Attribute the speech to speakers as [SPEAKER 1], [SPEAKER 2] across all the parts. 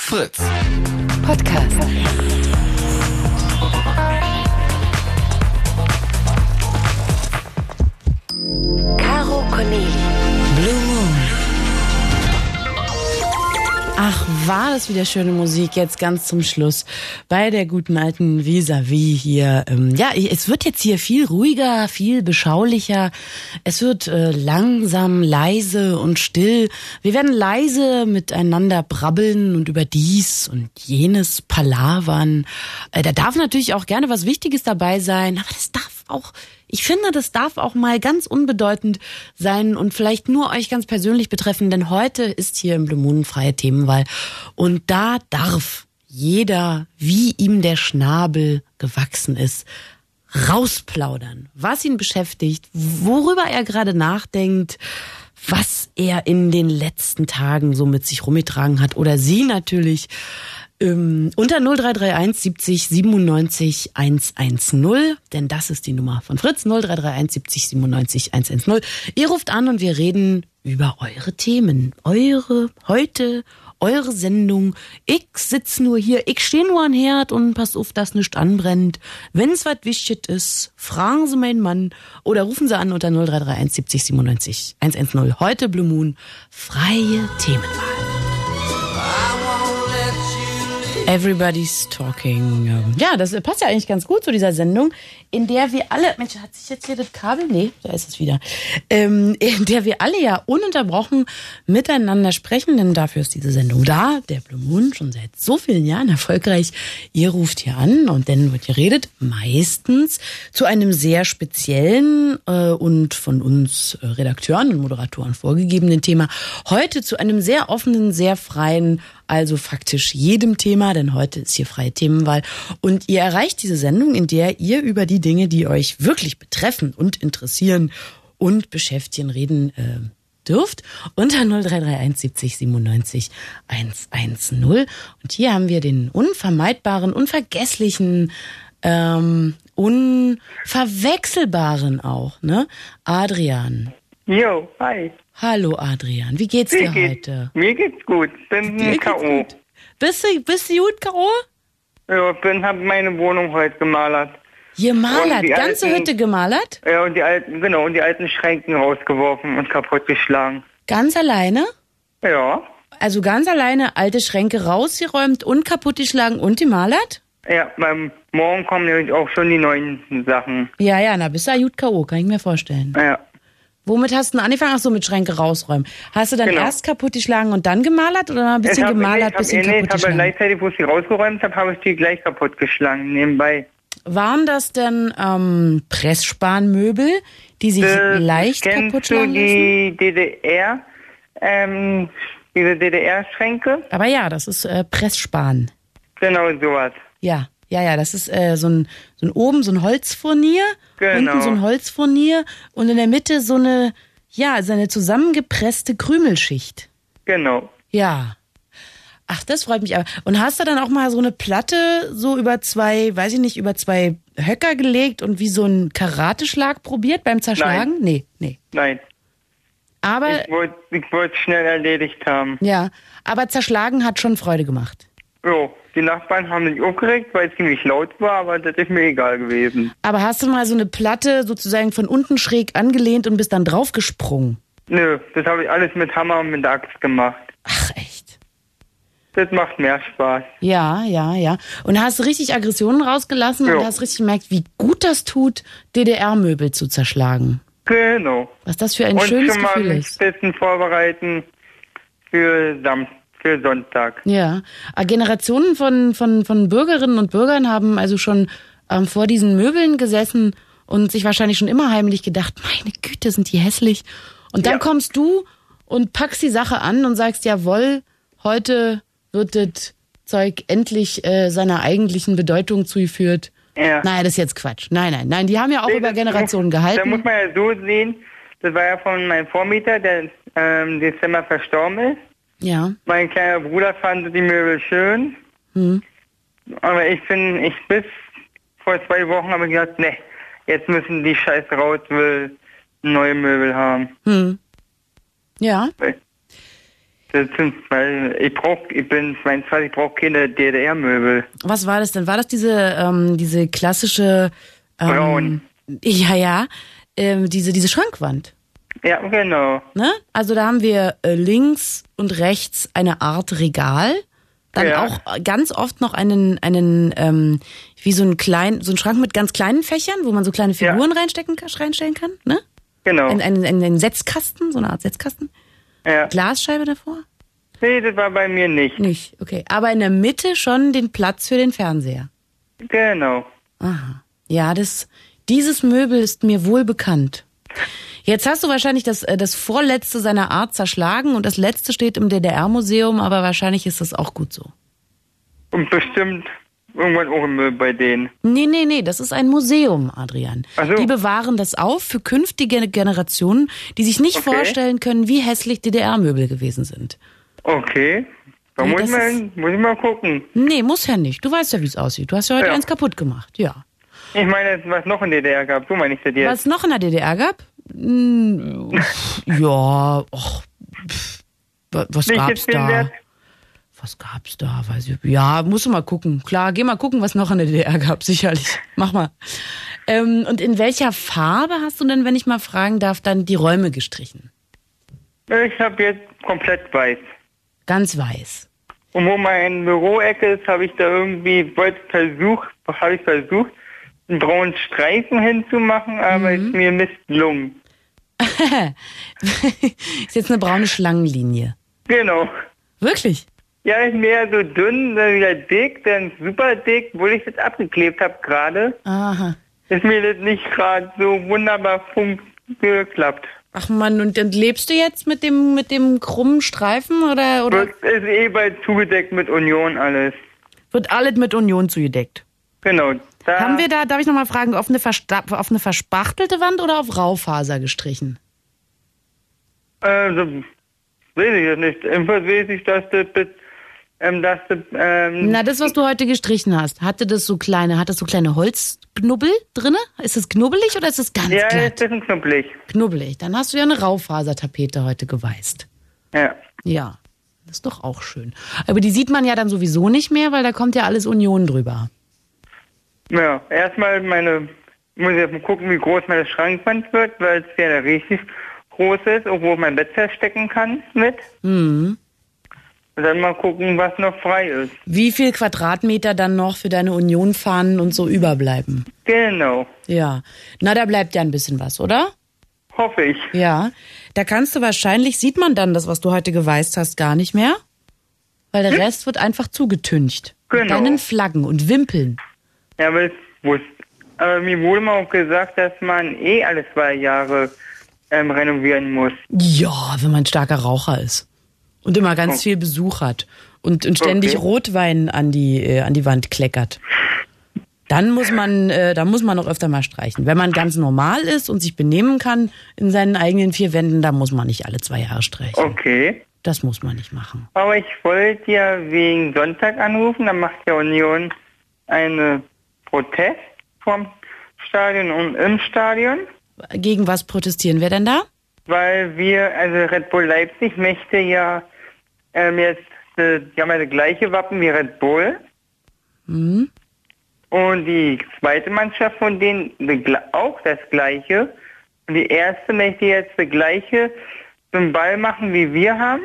[SPEAKER 1] Fritz.
[SPEAKER 2] Podcast. Caro Corneli.
[SPEAKER 3] Blue Moon. Ach, war das wieder schöne Musik, jetzt ganz zum Schluss bei der guten alten Vis-a-vis hier. Es wird jetzt hier viel ruhiger, viel beschaulicher. Es wird langsam, leise und still. Wir werden leise miteinander brabbeln und über dies und jenes palavern. Da darf natürlich auch gerne was Wichtiges dabei sein, aber das darf auch... Ich finde, das darf auch mal ganz unbedeutend sein und vielleicht nur euch ganz persönlich betreffen, denn heute ist hier im Blue Moon freie Themenwahl und da darf jeder, wie ihm der Schnabel gewachsen ist, rausplaudern, was ihn beschäftigt, worüber er gerade nachdenkt, was er in den letzten Tagen so mit sich rumgetragen hat oder sie natürlich. Unter 0331 70 97 110, denn das ist die Nummer von Fritz, 0331 70 97 110. Ihr ruft an und wir reden über eure Themen, eure Sendung. Ich sitz nur hier, ich stehe nur an Herd und pass auf, dass nichts anbrennt. Wenn's was wichtig ist, fragen Sie meinen Mann oder rufen Sie an unter 0331 70 97 110. Heute Blue Moon, freie Themenwahl. Everybody's Talking. Ja, das passt ja eigentlich ganz gut zu dieser Sendung, in der wir alle... Mensch, hat sich jetzt hier das Kabel? Nee, da ist es wieder. In der wir alle ja ununterbrochen miteinander sprechen, denn dafür ist diese Sendung da. Der Blue Moon schon seit so vielen Jahren erfolgreich. Ihr ruft hier an und dann wird geredet, meistens zu einem sehr speziellen und von uns Redakteuren und Moderatoren vorgegebenen Thema. Heute zu einem sehr offenen, sehr freien, also faktisch jedem Thema, denn heute ist hier freie Themenwahl. Und ihr erreicht diese Sendung, in der ihr über die Dinge, die euch wirklich betreffen und interessieren und beschäftigen, reden dürft. Unter 0331 70 97 110. Und hier haben wir den unvermeidbaren, unvergesslichen, unverwechselbaren auch, ne? Adrian.
[SPEAKER 4] Jo, hi.
[SPEAKER 3] Hallo Adrian, wie geht's dir heute?
[SPEAKER 4] Mir geht's gut, bin K.O.
[SPEAKER 3] Bist du gut K.O.?
[SPEAKER 4] Ja, hab meine Wohnung heute gemalert.
[SPEAKER 3] Gemalert? Ganze Hütte gemalert?
[SPEAKER 4] Ja, und die alten Schränken rausgeworfen und kaputtgeschlagen.
[SPEAKER 3] Ganz alleine?
[SPEAKER 4] Ja.
[SPEAKER 3] Also ganz alleine alte Schränke rausgeräumt und kaputtgeschlagen und gemalert?
[SPEAKER 4] Ja, beim Morgen kommen nämlich auch schon die neuen Sachen.
[SPEAKER 3] Ja, na bist du ja gut K.O., kann ich mir vorstellen.
[SPEAKER 4] Ja.
[SPEAKER 3] Womit hast du denn angefangen? Ach so, mit Schränke rausräumen. Hast du dann erst kaputtgeschlagen und dann gemalert oder ein bisschen gemalert, bisschen kaputtgeschlagen?
[SPEAKER 4] Ich habe gleichzeitig, wo ich sie rausgeräumt habe, habe ich die gleich kaputtgeschlagen, nebenbei.
[SPEAKER 3] Waren das denn Pressspanmöbel, die sich leicht kaputtschlagen lassen?
[SPEAKER 4] Die DDR, diese DDR-Schränke?
[SPEAKER 3] Aber ja, das ist Pressspan.
[SPEAKER 4] Genau, sowas.
[SPEAKER 3] Ja, das ist so ein Holzfurnier,
[SPEAKER 4] genau.
[SPEAKER 3] Unten so ein Holzfurnier und in der Mitte so eine zusammengepresste Krümelschicht.
[SPEAKER 4] Genau.
[SPEAKER 3] Ja. Ach, das freut mich aber. Und hast du dann auch mal so eine Platte so über zwei Höcker gelegt und wie so einen Karateschlag probiert beim Zerschlagen?
[SPEAKER 4] Nein.
[SPEAKER 3] Nee.
[SPEAKER 4] Nein.
[SPEAKER 3] Aber
[SPEAKER 4] ich wollte es schnell erledigt haben.
[SPEAKER 3] Ja, aber zerschlagen hat schon Freude gemacht.
[SPEAKER 4] Jo, die Nachbarn haben sich aufgeregt, weil es ziemlich laut war, aber das ist mir egal gewesen.
[SPEAKER 3] Aber hast du mal so eine Platte sozusagen von unten schräg angelehnt und bist dann draufgesprungen?
[SPEAKER 4] Nö, das habe ich alles mit Hammer und mit Axt gemacht.
[SPEAKER 3] Ach, echt?
[SPEAKER 4] Das macht mehr Spaß.
[SPEAKER 3] Ja. Und hast du richtig Aggressionen rausgelassen und hast richtig gemerkt, wie gut das tut, DDR-Möbel zu zerschlagen.
[SPEAKER 4] Genau.
[SPEAKER 3] Was das für ein schönes Gefühl ist.
[SPEAKER 4] Und schon mal Essen vorbereiten für Sonntag.
[SPEAKER 3] Ja. Generationen von Bürgerinnen und Bürgern haben also schon vor diesen Möbeln gesessen und sich wahrscheinlich schon immer heimlich gedacht, meine Güte, sind die hässlich. Und dann kommst du und packst die Sache an und sagst, jawohl, heute wird das Zeug endlich seiner eigentlichen Bedeutung zugeführt. Ja. Naja, das ist jetzt Quatsch. Nein. Die haben ja auch über Generationen gehalten.
[SPEAKER 4] Da muss man ja so sehen, das war ja von meinem Vormieter, der Dezember verstorben ist.
[SPEAKER 3] Ja.
[SPEAKER 4] Mein kleiner Bruder fand die Möbel schön. Aber bis vor 2 Wochen habe ich gesagt, ne, jetzt müssen die Scheiße raus, will neue Möbel haben.
[SPEAKER 3] Ja.
[SPEAKER 4] weil ich bin 22, ich brauche keine DDR-Möbel.
[SPEAKER 3] Was war das denn? War das diese klassische
[SPEAKER 4] Braun.
[SPEAKER 3] Diese Schrankwand?
[SPEAKER 4] Ja, genau.
[SPEAKER 3] Ne? Also da haben wir links und rechts eine Art Regal. Dann auch ganz oft noch einen wie so ein Schrank mit ganz kleinen Fächern, wo man so kleine Figuren reinstellen kann, ne?
[SPEAKER 4] Genau.
[SPEAKER 3] Ein Setzkasten, so eine Art Setzkasten.
[SPEAKER 4] Ja.
[SPEAKER 3] Glasscheibe davor?
[SPEAKER 4] Nee, das war bei mir nicht.
[SPEAKER 3] Nicht, okay. Aber in der Mitte schon den Platz für den Fernseher.
[SPEAKER 4] Genau.
[SPEAKER 3] Aha. Ja, dieses Möbel ist mir wohl bekannt. Jetzt hast du wahrscheinlich das vorletzte seiner Art zerschlagen und das letzte steht im DDR-Museum, aber wahrscheinlich ist das auch gut so.
[SPEAKER 4] Und bestimmt irgendwann auch im Müll bei denen.
[SPEAKER 3] Nee, das ist ein Museum, Adrian.
[SPEAKER 4] Ach so.
[SPEAKER 3] Die bewahren das auf für künftige Generationen, die sich nicht vorstellen können, wie hässlich DDR-Möbel gewesen sind.
[SPEAKER 4] Okay. Da
[SPEAKER 3] Nee,
[SPEAKER 4] muss ich mal gucken.
[SPEAKER 3] Nee, muss ja nicht. Du weißt ja, wie es aussieht. Du hast ja heute eins kaputt gemacht, ja.
[SPEAKER 4] Ich meine, was noch in der DDR gab, so meine ich das jetzt.
[SPEAKER 3] Was noch in der DDR gab? Ja, was
[SPEAKER 4] Nicht
[SPEAKER 3] gab's
[SPEAKER 4] jetzt den
[SPEAKER 3] da?
[SPEAKER 4] Wert?
[SPEAKER 3] Was gab's da? Weiß ich. Ja, musst du mal gucken. Klar, geh mal gucken, was noch in der DDR gab, sicherlich. Mach mal. Und in welcher Farbe hast du denn, wenn ich mal fragen darf, dann die Räume gestrichen?
[SPEAKER 4] Ich habe jetzt komplett weiß.
[SPEAKER 3] Ganz weiß.
[SPEAKER 4] Und wo mein Büroecke ist, habe ich versucht, einen braunen Streifen hinzumachen, aber ist mir misslungen.
[SPEAKER 3] Ist jetzt eine braune Schlangenlinie.
[SPEAKER 4] Genau.
[SPEAKER 3] Wirklich?
[SPEAKER 4] Ja, ist mehr so dünn, dann wieder dick, dann super dick, wo ich das abgeklebt habe gerade.
[SPEAKER 3] Aha.
[SPEAKER 4] Ist mir das nicht gerade so wunderbar geklappt.
[SPEAKER 3] Ach Mann, und dann lebst du jetzt mit dem krummen Streifen oder?
[SPEAKER 4] Das ist bald zugedeckt mit Union alles.
[SPEAKER 3] Wird alles mit Union zugedeckt?
[SPEAKER 4] Genau.
[SPEAKER 3] Haben wir da, darf ich nochmal fragen, auf eine verspachtelte Wand oder auf Raufaser gestrichen?
[SPEAKER 4] Weiß ich jetzt nicht. Jedenfalls weiß ich, dass
[SPEAKER 3] das, was du heute gestrichen hast, hat das so kleine Holzknubbel drinne? Ist es knubbelig oder ist es ganz
[SPEAKER 4] ja,
[SPEAKER 3] glatt?
[SPEAKER 4] ist ein knubbelig.
[SPEAKER 3] Knubbelig. Dann hast du ja eine Raufasertapete heute geweißt.
[SPEAKER 4] Ja.
[SPEAKER 3] Ja, das ist doch auch schön. Aber die sieht man ja dann sowieso nicht mehr, weil da kommt ja alles Union drüber.
[SPEAKER 4] Ja, erstmal muss ich mal gucken, wie groß meine Schrankwand wird, weil es ja richtig groß ist, wo ich mein Bett verstecken kann mit.
[SPEAKER 3] Mhm.
[SPEAKER 4] Und dann mal gucken, was noch frei ist.
[SPEAKER 3] Wie viel Quadratmeter dann noch für deine Union-Fahnen und so überbleiben?
[SPEAKER 4] Genau.
[SPEAKER 3] Ja. Na, da bleibt ja ein bisschen was, oder?
[SPEAKER 4] Hoffe ich.
[SPEAKER 3] Ja. Da kannst du wahrscheinlich, sieht man dann das, was du heute geweißt hast, gar nicht mehr. Weil der Rest wird einfach zugetüncht.
[SPEAKER 4] Genau.
[SPEAKER 3] Mit deinen Flaggen und Wimpeln.
[SPEAKER 4] Ja, aber mir wurde mal auch gesagt, dass man alle 2 Jahre renovieren muss.
[SPEAKER 3] Ja, wenn man ein starker Raucher ist. Und immer ganz viel Besuch hat. Und ständig Rotwein an die Wand kleckert. Dann muss man noch öfter mal streichen. Wenn man ganz normal ist und sich benehmen kann in seinen eigenen 4 Wänden, dann muss man nicht alle 2 Jahre streichen.
[SPEAKER 4] Okay.
[SPEAKER 3] Das muss man nicht machen.
[SPEAKER 4] Aber ich wollte ja wegen Sonntag anrufen, dann macht ja Union einen Protest vom Stadion und im Stadion.
[SPEAKER 3] Gegen was protestieren wir denn da?
[SPEAKER 4] Weil Red Bull Leipzig möchte ja jetzt, die haben ja das gleiche Wappen wie Red Bull.
[SPEAKER 3] Mhm.
[SPEAKER 4] Und die zweite Mannschaft von denen auch das gleiche. Und die erste möchte jetzt das gleiche zum Ball machen, wie wir haben.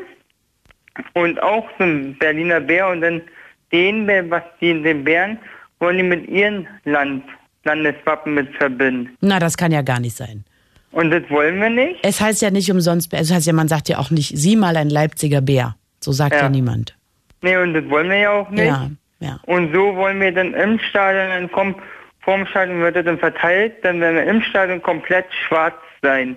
[SPEAKER 4] Und auch zum Berliner Bär und dann den Bären wollen die mit ihren Landeswappen mit verbinden.
[SPEAKER 3] Na, das kann ja gar nicht sein.
[SPEAKER 4] Und das wollen wir nicht?
[SPEAKER 3] Es heißt ja nicht umsonst, man sagt ja auch nicht, sieh mal ein Leipziger Bär. So sagt ja niemand.
[SPEAKER 4] Nee, und das wollen wir ja auch nicht.
[SPEAKER 3] Ja.
[SPEAKER 4] Und so wollen wir dann im Stadion, vorm Stadion wird das dann verteilt, dann werden wir im Stadion komplett schwarz sein.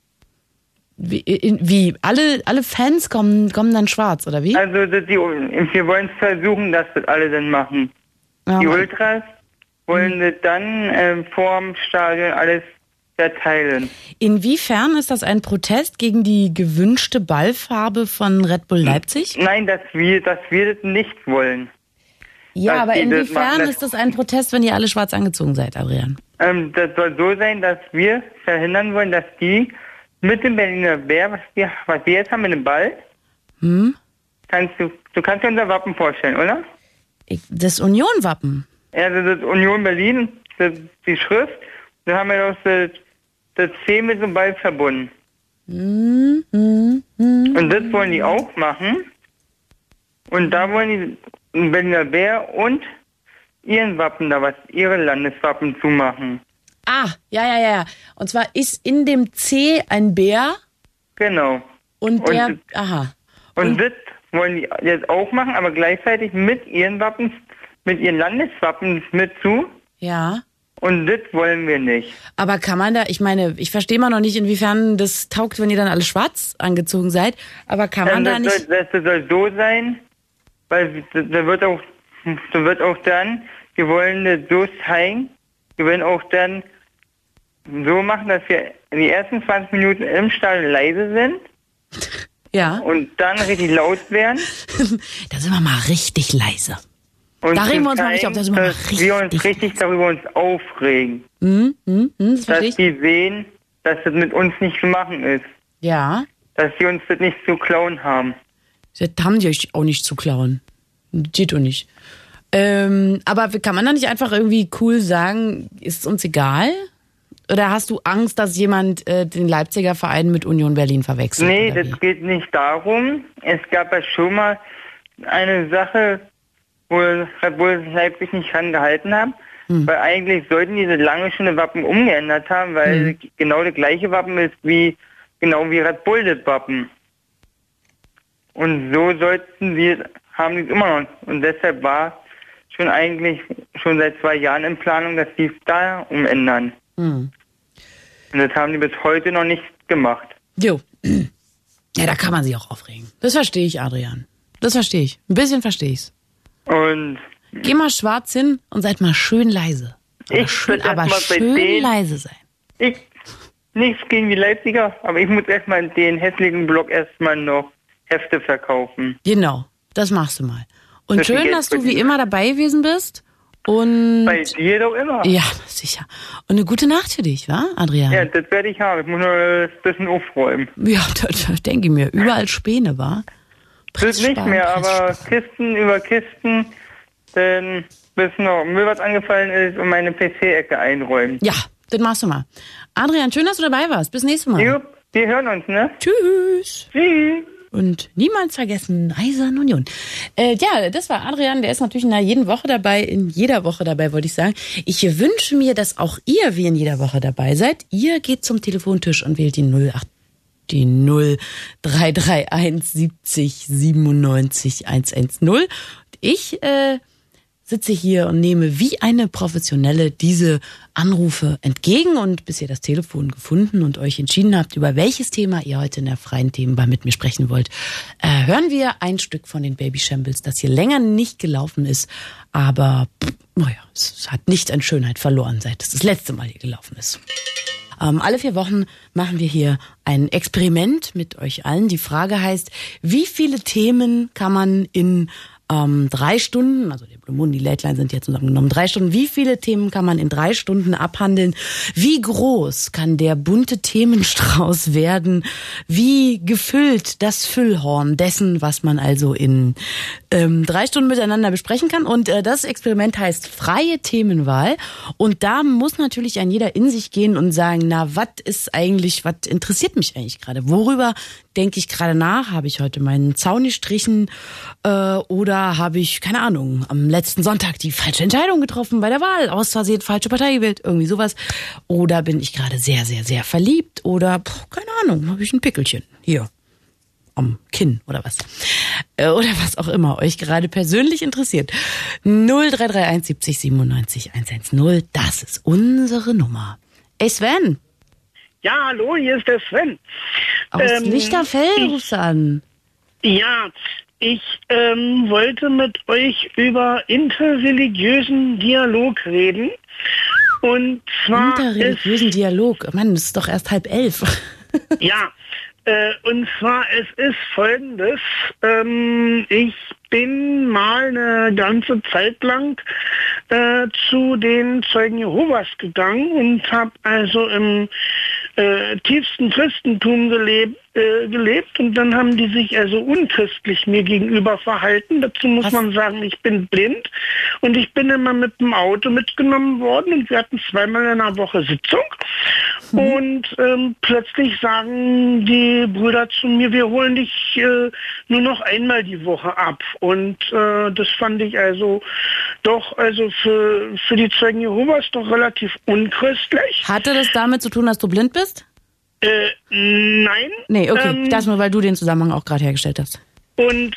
[SPEAKER 3] Wie? Alle Fans kommen dann schwarz, oder wie?
[SPEAKER 4] Also wir wollen versuchen, dass das alle dann machen.
[SPEAKER 3] Ja,
[SPEAKER 4] die Ultras wollen das dann vorm Stadion alles verteilen.
[SPEAKER 3] Inwiefern ist das ein Protest gegen die gewünschte Ballfarbe von Red Bull Leipzig?
[SPEAKER 4] Nein, dass wir das nicht wollen.
[SPEAKER 3] Ja, aber inwiefern ist das ein Protest, wenn ihr alle schwarz angezogen seid, Adrian?
[SPEAKER 4] Das soll so sein, dass wir verhindern wollen, dass die mit dem Berliner Bär, was wir jetzt haben mit dem Ball,
[SPEAKER 3] Hm?
[SPEAKER 4] Du kannst dir unser Wappen vorstellen, oder?
[SPEAKER 3] Das Union-Wappen.
[SPEAKER 4] Ja, das ist Union Berlin, die Schrift. Da haben wir doch das C mit dem Ball verbunden. Und das wollen die auch machen. Und da wollen die Berliner Bär und ihren Wappen da was, ihre Landeswappen zumachen.
[SPEAKER 3] Ah, ja. Und zwar ist in dem C ein Bär.
[SPEAKER 4] Genau.
[SPEAKER 3] Und aha.
[SPEAKER 4] Und das wollen die jetzt auch machen, aber gleichzeitig mit ihren Wappen, mit ihren Landeswappen mit zu.
[SPEAKER 3] Ja.
[SPEAKER 4] Und das wollen wir nicht.
[SPEAKER 3] Aber kann man da, ich meine, ich verstehe mal noch nicht, inwiefern das taugt, wenn ihr dann alle schwarz angezogen seid, aber kann man da nicht...
[SPEAKER 4] Das soll so sein, weil da wird auch dann, wir wollen das so zeigen, wir wollen auch dann so machen, dass wir die ersten 20 Minuten im Stall leise sind.
[SPEAKER 3] Ja.
[SPEAKER 4] Und dann richtig laut werden.
[SPEAKER 3] Da sind wir mal richtig leise.
[SPEAKER 4] Und
[SPEAKER 3] da regen wir uns mal richtig auf, da sind wir mal richtig...
[SPEAKER 4] wir uns richtig darüber aufregen.
[SPEAKER 3] Das
[SPEAKER 4] dass die sehen, dass das mit uns nicht zu machen ist.
[SPEAKER 3] Ja.
[SPEAKER 4] Dass die uns das nicht zu klauen haben.
[SPEAKER 3] Das haben die euch auch nicht zu klauen. Geht doch nicht. Aber kann man da nicht einfach irgendwie cool sagen, ist uns egal? Oder hast du Angst, dass jemand den Leipziger Verein mit Union Berlin verwechselt?
[SPEAKER 4] Nee, das geht nicht darum. Es gab ja schon mal eine Sache, wo sich Leipzig nicht dran gehalten haben. Weil eigentlich sollten diese lange schon Wappen umgeändert haben, weil genau das gleiche Wappen ist wie Red Bull das Wappen. Und so haben die es immer noch. Und deshalb war schon seit 2 Jahren in Planung, dass die es da umändern. Und das haben die bis heute noch nicht gemacht.
[SPEAKER 3] Jo. Ja, da kann man sich auch aufregen. Das verstehe ich, Adrian. Das verstehe ich. Ein bisschen verstehe ich's.
[SPEAKER 4] Und
[SPEAKER 3] geh mal schwarz hin und seid mal schön leise. Schön leise sein.
[SPEAKER 4] Nichts gegen die Leipziger, aber ich muss erstmal den hässlichen Block erstmal noch Hefte verkaufen.
[SPEAKER 3] Genau, das machst du mal. Und schön, dass du wie immer dabei gewesen bist. Und
[SPEAKER 4] bei dir doch immer.
[SPEAKER 3] Ja, sicher. Und eine gute Nacht für dich, wa, Adrian?
[SPEAKER 4] Ja, das werde ich haben. Ich muss nur ein bisschen aufräumen.
[SPEAKER 3] Ja, das denke ich mir. Überall Späne, wa?
[SPEAKER 4] Das nicht mehr, aber Kisten über Kisten, denn bis noch Müll, was angefallen ist, und meine PC-Ecke einräumen.
[SPEAKER 3] Ja, das machst du mal. Adrian, schön, dass du dabei warst. Bis nächstes Mal.
[SPEAKER 4] Jupp, wir hören uns, ne?
[SPEAKER 3] Tschüss.
[SPEAKER 4] Tschüss.
[SPEAKER 3] Und niemals vergessen, Eisern Union. Ja, das war Adrian, der ist natürlich in jeder Woche dabei, wollte ich sagen. Ich wünsche mir, dass auch ihr wie in jeder Woche dabei seid. Ihr geht zum Telefontisch und wählt die 0331 70 97 110. Und ich sitze hier und nehme wie eine Professionelle diese Anrufe entgegen. Und bis ihr das Telefon gefunden und euch entschieden habt, über welches Thema ihr heute in der freien Themenbar mit mir sprechen wollt, hören wir ein Stück von den Baby Shambles, das hier länger nicht gelaufen ist. Aber es hat nicht an Schönheit verloren, seit es das letzte Mal hier gelaufen ist. Alle 4 Wochen machen wir hier ein Experiment mit euch allen. Die Frage heißt, wie viele Themen kann man in 3 Stunden, also der Blue Moon, die Late Line sind jetzt zusammengenommen 3 Stunden, wie viele Themen kann man in 3 Stunden abhandeln? Wie groß kann der bunte Themenstrauß werden? Wie gefüllt das Füllhorn dessen, was man also in 3 Stunden miteinander besprechen kann? Und das Experiment heißt freie Themenwahl. Und da muss natürlich jeder in sich gehen und sagen, was interessiert mich eigentlich gerade? Worüber denke ich gerade nach? Habe ich heute meinen Zaun gestrichen oder habe ich, keine Ahnung, am letzten Sonntag die falsche Entscheidung getroffen bei der Wahl, aus Versehen falsche Partei gewählt, irgendwie sowas. Oder bin ich gerade sehr, sehr, sehr verliebt oder, keine Ahnung, habe ich ein Pickelchen hier am Kinn oder was. Oder was auch immer euch gerade persönlich interessiert. 0331 70 97 110, das ist unsere Nummer. Ey Sven.
[SPEAKER 1] Ja, hallo, hier ist der Sven.
[SPEAKER 3] Aus Lichterfeld rufst du an.
[SPEAKER 1] Ja, ich wollte mit euch über interreligiösen Dialog reden. Und zwar
[SPEAKER 3] interreligiösen Dialog? Mann, das ist doch erst 10:30.
[SPEAKER 1] Ja, und zwar es ist Folgendes. Ich bin mal eine ganze Zeit lang zu den Zeugen Jehovas gegangen und habe also im tiefsten Christentum gelebt und dann haben die sich also unchristlich mir gegenüber verhalten. Dazu muss man sagen, ich bin blind und ich bin immer mit dem Auto mitgenommen worden und wir hatten 2-mal in der Woche Sitzung und plötzlich sagen die Brüder zu mir, wir holen dich nur noch einmal die Woche ab und das fand ich also doch also für die Zeugen Jehovas doch relativ unchristlich.
[SPEAKER 3] Hatte das damit zu tun, dass du blind bist?
[SPEAKER 1] Nein.
[SPEAKER 3] Nee, okay. Das nur, weil du den Zusammenhang auch gerade hergestellt hast.
[SPEAKER 1] Und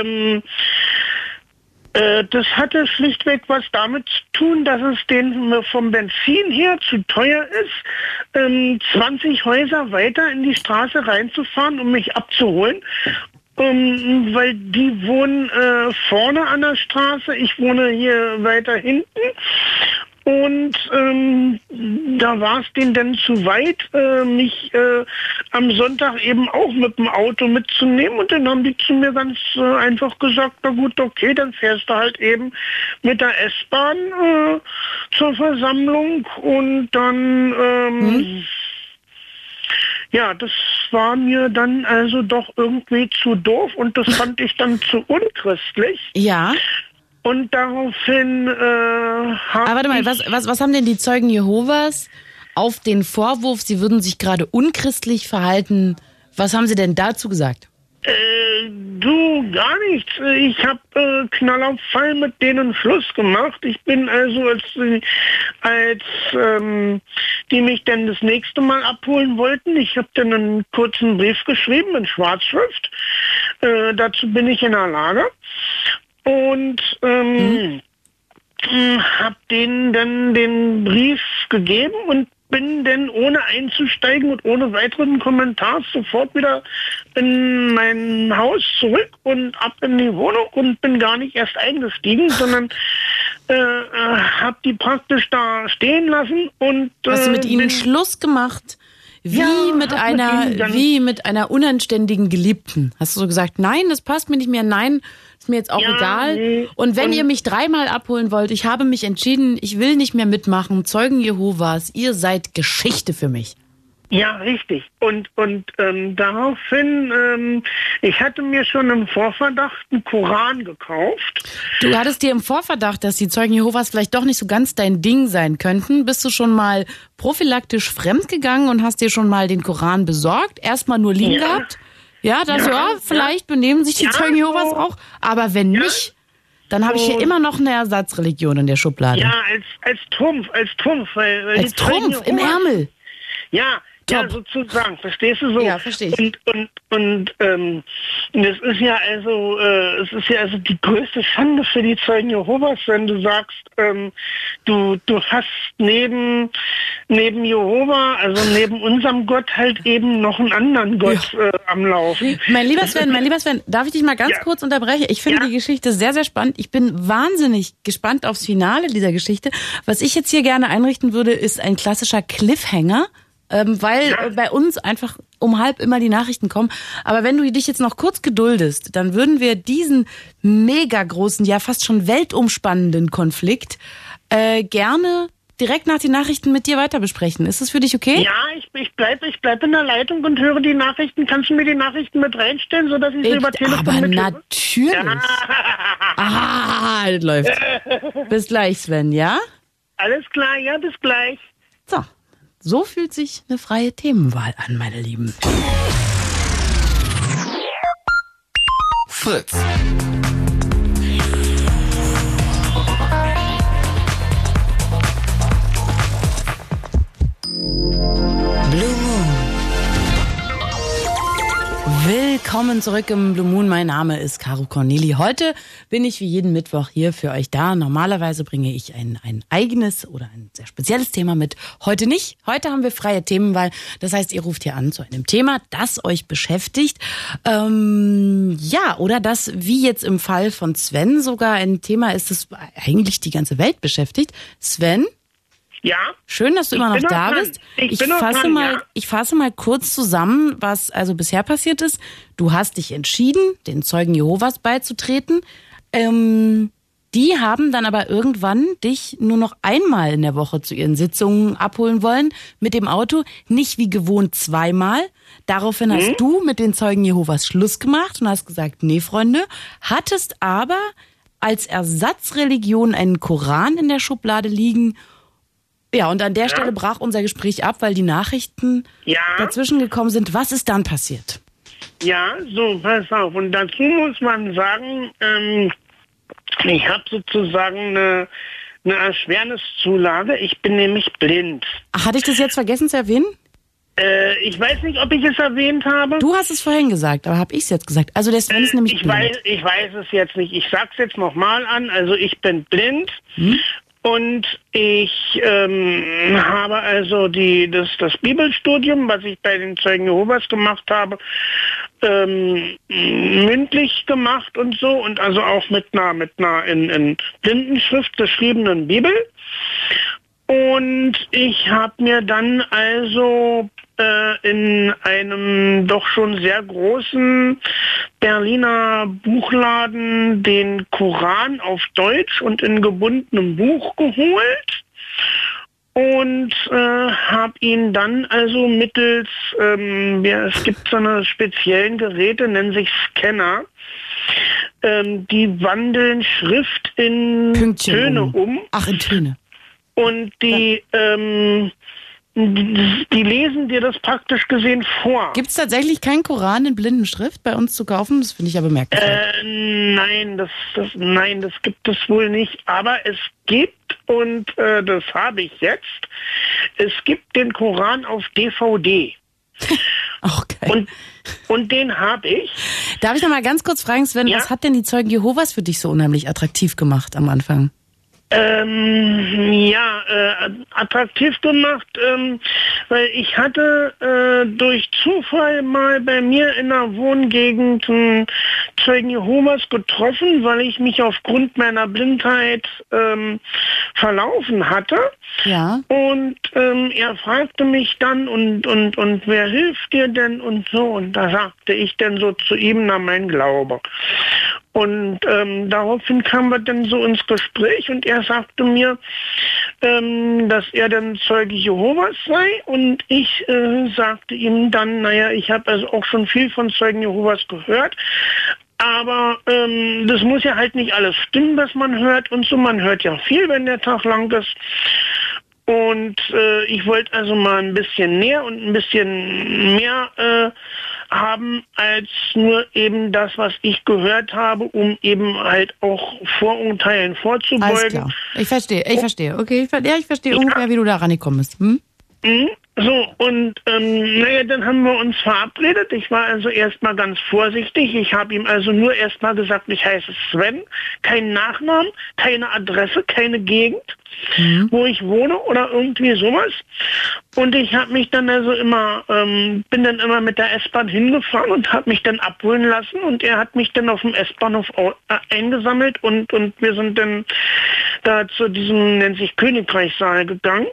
[SPEAKER 1] das hatte schlichtweg was damit zu tun, dass es denen vom Benzin her zu teuer ist, 20 Häuser weiter in die Straße reinzufahren, um mich abzuholen. Weil die wohnen vorne an der Straße, ich wohne hier weiter hinten. Und da war es denen dann zu weit, mich am Sonntag eben auch mit dem Auto mitzunehmen. Und dann haben die zu mir ganz einfach gesagt, na gut, okay, dann fährst du halt eben mit der S-Bahn zur Versammlung. Und dann, ja, das war mir dann also doch irgendwie zu doof und das fand ich dann zu unchristlich.
[SPEAKER 3] Ja.
[SPEAKER 1] Und daraufhin
[SPEAKER 3] Aber warte mal, was haben denn die Zeugen Jehovas auf den Vorwurf, sie würden sich gerade unchristlich verhalten, was haben sie denn dazu gesagt?
[SPEAKER 1] Du, gar nichts. Ich habe Knall auf Fall mit denen Schluss gemacht. Ich bin also, als die mich dann das nächste Mal abholen wollten, ich habe dann einen kurzen Brief geschrieben in Schwarzschrift. Dazu bin ich in der Lage. Und habe denen dann den Brief gegeben und bin dann ohne einzusteigen und ohne weiteren Kommentar sofort wieder in mein Haus zurück und ab in die Wohnung und bin gar nicht erst eingestiegen, sondern habe die praktisch da stehen lassen und
[SPEAKER 3] hast du mit ihnen Schluss gemacht? Wie mit einer unanständigen Geliebten. Hast du so gesagt, nein, das passt mir nicht mehr, nein, ist mir jetzt auch egal. Nee. Und wenn ihr mich 3-mal abholen wollt, ich habe mich entschieden, ich will nicht mehr mitmachen, Zeugen Jehovas, ihr seid Geschichte für mich.
[SPEAKER 1] Ja, richtig. Und daraufhin, ich hatte mir schon im Vorverdacht einen Koran gekauft.
[SPEAKER 3] Du hattest dir im Vorverdacht, dass die Zeugen Jehovas vielleicht doch nicht so ganz dein Ding sein könnten. Bist du schon mal prophylaktisch fremdgegangen und hast dir schon mal den Koran besorgt? Erstmal nur liegen gehabt? Ja, vielleicht benehmen sich die Zeugen Jehovas auch. Aber wenn nicht, dann habe ich hier immer noch eine Ersatzreligion in der Schublade.
[SPEAKER 1] Ja, als Trumpf. Weil
[SPEAKER 3] als Trumpf im Ärmel?
[SPEAKER 1] Ja.
[SPEAKER 3] Top.
[SPEAKER 1] Ja, sozusagen, verstehst du so?
[SPEAKER 3] Ja, verstehe ich.
[SPEAKER 1] Und es ist ja also die größte Schande für die Zeugen Jehovas, wenn du sagst, du hast neben Jehova, also neben unserem Gott halt eben noch einen anderen Gott am Laufen.
[SPEAKER 3] Mein lieber Sven, darf ich dich mal ganz kurz unterbrechen? Ich finde die Geschichte sehr, sehr spannend. Ich bin wahnsinnig gespannt aufs Finale dieser Geschichte. Was ich jetzt hier gerne einrichten würde, ist ein klassischer Cliffhanger. Weil bei uns einfach um 12:30 immer die Nachrichten kommen. Aber wenn du dich jetzt noch kurz geduldest, dann würden wir diesen mega großen, ja fast schon weltumspannenden Konflikt gerne direkt nach den Nachrichten mit dir weiter besprechen. Ist das für dich okay?
[SPEAKER 1] Ja, ich bleib in der Leitung und höre die Nachrichten. Kannst du mir die Nachrichten mit reinstellen, sodass ich sie über Telefon mithöre?
[SPEAKER 3] Aber natürlich. Ja. Das läuft. Bis gleich, Sven, ja?
[SPEAKER 1] Alles klar, ja, bis gleich.
[SPEAKER 3] So fühlt sich eine freie Themenwahl an, meine Lieben.
[SPEAKER 5] Fritz.
[SPEAKER 3] Blue Moon. Willkommen zurück im Blue Moon. Mein Name ist Caro Corneli. Heute bin ich wie jeden Mittwoch hier für euch da. Normalerweise bringe ich ein eigenes oder ein sehr spezielles Thema mit. Heute nicht. Heute haben wir freie Themenwahl. Das heißt, ihr ruft hier an zu einem Thema, das euch beschäftigt. Oder das, wie jetzt im Fall von Sven, sogar ein Thema ist, das eigentlich die ganze Welt beschäftigt. Sven?
[SPEAKER 1] Ja.
[SPEAKER 3] Schön, dass du immer noch da bist. Ich fasse mal kurz zusammen, was also bisher passiert ist. Du hast dich entschieden, den Zeugen Jehovas beizutreten. Die haben dann aber irgendwann dich nur noch einmal in der Woche zu ihren Sitzungen abholen wollen mit dem Auto, nicht wie gewohnt zweimal. Daraufhin hast du mit den Zeugen Jehovas Schluss gemacht und hast gesagt, nee, Freunde, hattest aber als Ersatzreligion einen Koran in der Schublade liegen. Ja, und an der Stelle brach unser Gespräch ab, weil die Nachrichten dazwischen gekommen sind. Was ist dann passiert?
[SPEAKER 1] Ja, so, pass auf. Und dazu muss man sagen, ich habe sozusagen eine Erschwerniszulage. Ich bin nämlich blind.
[SPEAKER 3] Ach, hatte ich das jetzt vergessen zu erwähnen?
[SPEAKER 1] Ich weiß nicht, ob ich es erwähnt habe.
[SPEAKER 3] Du hast es vorhin gesagt, aber habe ich es jetzt gesagt? Also der Sven ist nämlich blind.
[SPEAKER 1] Ich weiß es jetzt nicht. Ich sag's jetzt nochmal an. Also ich bin blind. Und ich habe also das Bibelstudium, was ich bei den Zeugen Jehovas gemacht habe, mündlich gemacht und so, und also auch mit einer in Blindenschrift geschriebenen Bibel. Und ich habe mir dann also in einem doch schon sehr großen Berliner Buchladen den Koran auf Deutsch und in gebundenem Buch geholt und habe ihn dann also mittels, es gibt so eine speziellen Geräte, nennen sich Scanner, die wandeln Schrift in
[SPEAKER 3] Pünktchen
[SPEAKER 1] Töne um.
[SPEAKER 3] Ach, in Töne.
[SPEAKER 1] Und die lesen dir das praktisch gesehen vor.
[SPEAKER 3] Gibt es tatsächlich keinen Koran in Blindenschrift bei uns zu kaufen? Das finde ich aber bemerkenswert.
[SPEAKER 1] Nein, das gibt es wohl nicht. Aber es gibt, und das habe ich jetzt, es gibt den Koran auf DVD.
[SPEAKER 3] Okay.
[SPEAKER 1] Und den habe ich.
[SPEAKER 3] Darf ich noch mal ganz kurz fragen, Sven, was hat denn die Zeugen Jehovas für dich so unheimlich attraktiv gemacht am Anfang?
[SPEAKER 1] Attraktiv gemacht, weil ich hatte durch Zufall mal bei mir in der Wohngegend einen Zeugen Jehovas getroffen, weil ich mich aufgrund meiner Blindheit verlaufen hatte. Ja. Und er fragte mich dann, und wer hilft dir denn und so, und da sagte ich dann so zu ihm, na, mein Glaube. Und daraufhin kamen wir dann so ins Gespräch und er sagte mir, dass er dann Zeuge Jehovas sei, und ich sagte ihm dann, naja, ich habe also auch schon viel von Zeugen Jehovas gehört, aber das muss ja halt nicht alles stimmen, was man hört und so, man hört ja viel, wenn der Tag lang ist. Und ich wollte also mal ein bisschen näher und ein bisschen mehr haben als nur eben das, was ich gehört habe, um eben halt auch Vorurteilen vorzubeugen.
[SPEAKER 3] Alles klar. Ich verstehe. Okay, ich verstehe ungefähr, wie du da rangekommen bist.
[SPEAKER 1] So, und dann haben wir uns verabredet. Ich war also erstmal ganz vorsichtig. Ich habe ihm also nur erstmal gesagt, ich heiße Sven, keinen Nachnamen, keine Adresse, keine Gegend, wo ich wohne oder irgendwie sowas. Und ich habe mich dann also bin dann immer mit der S-Bahn hingefahren und habe mich dann abholen lassen, und er hat mich dann auf dem S-Bahnhof eingesammelt und wir sind dann da zu diesem, nennt sich Königreichssaal gegangen.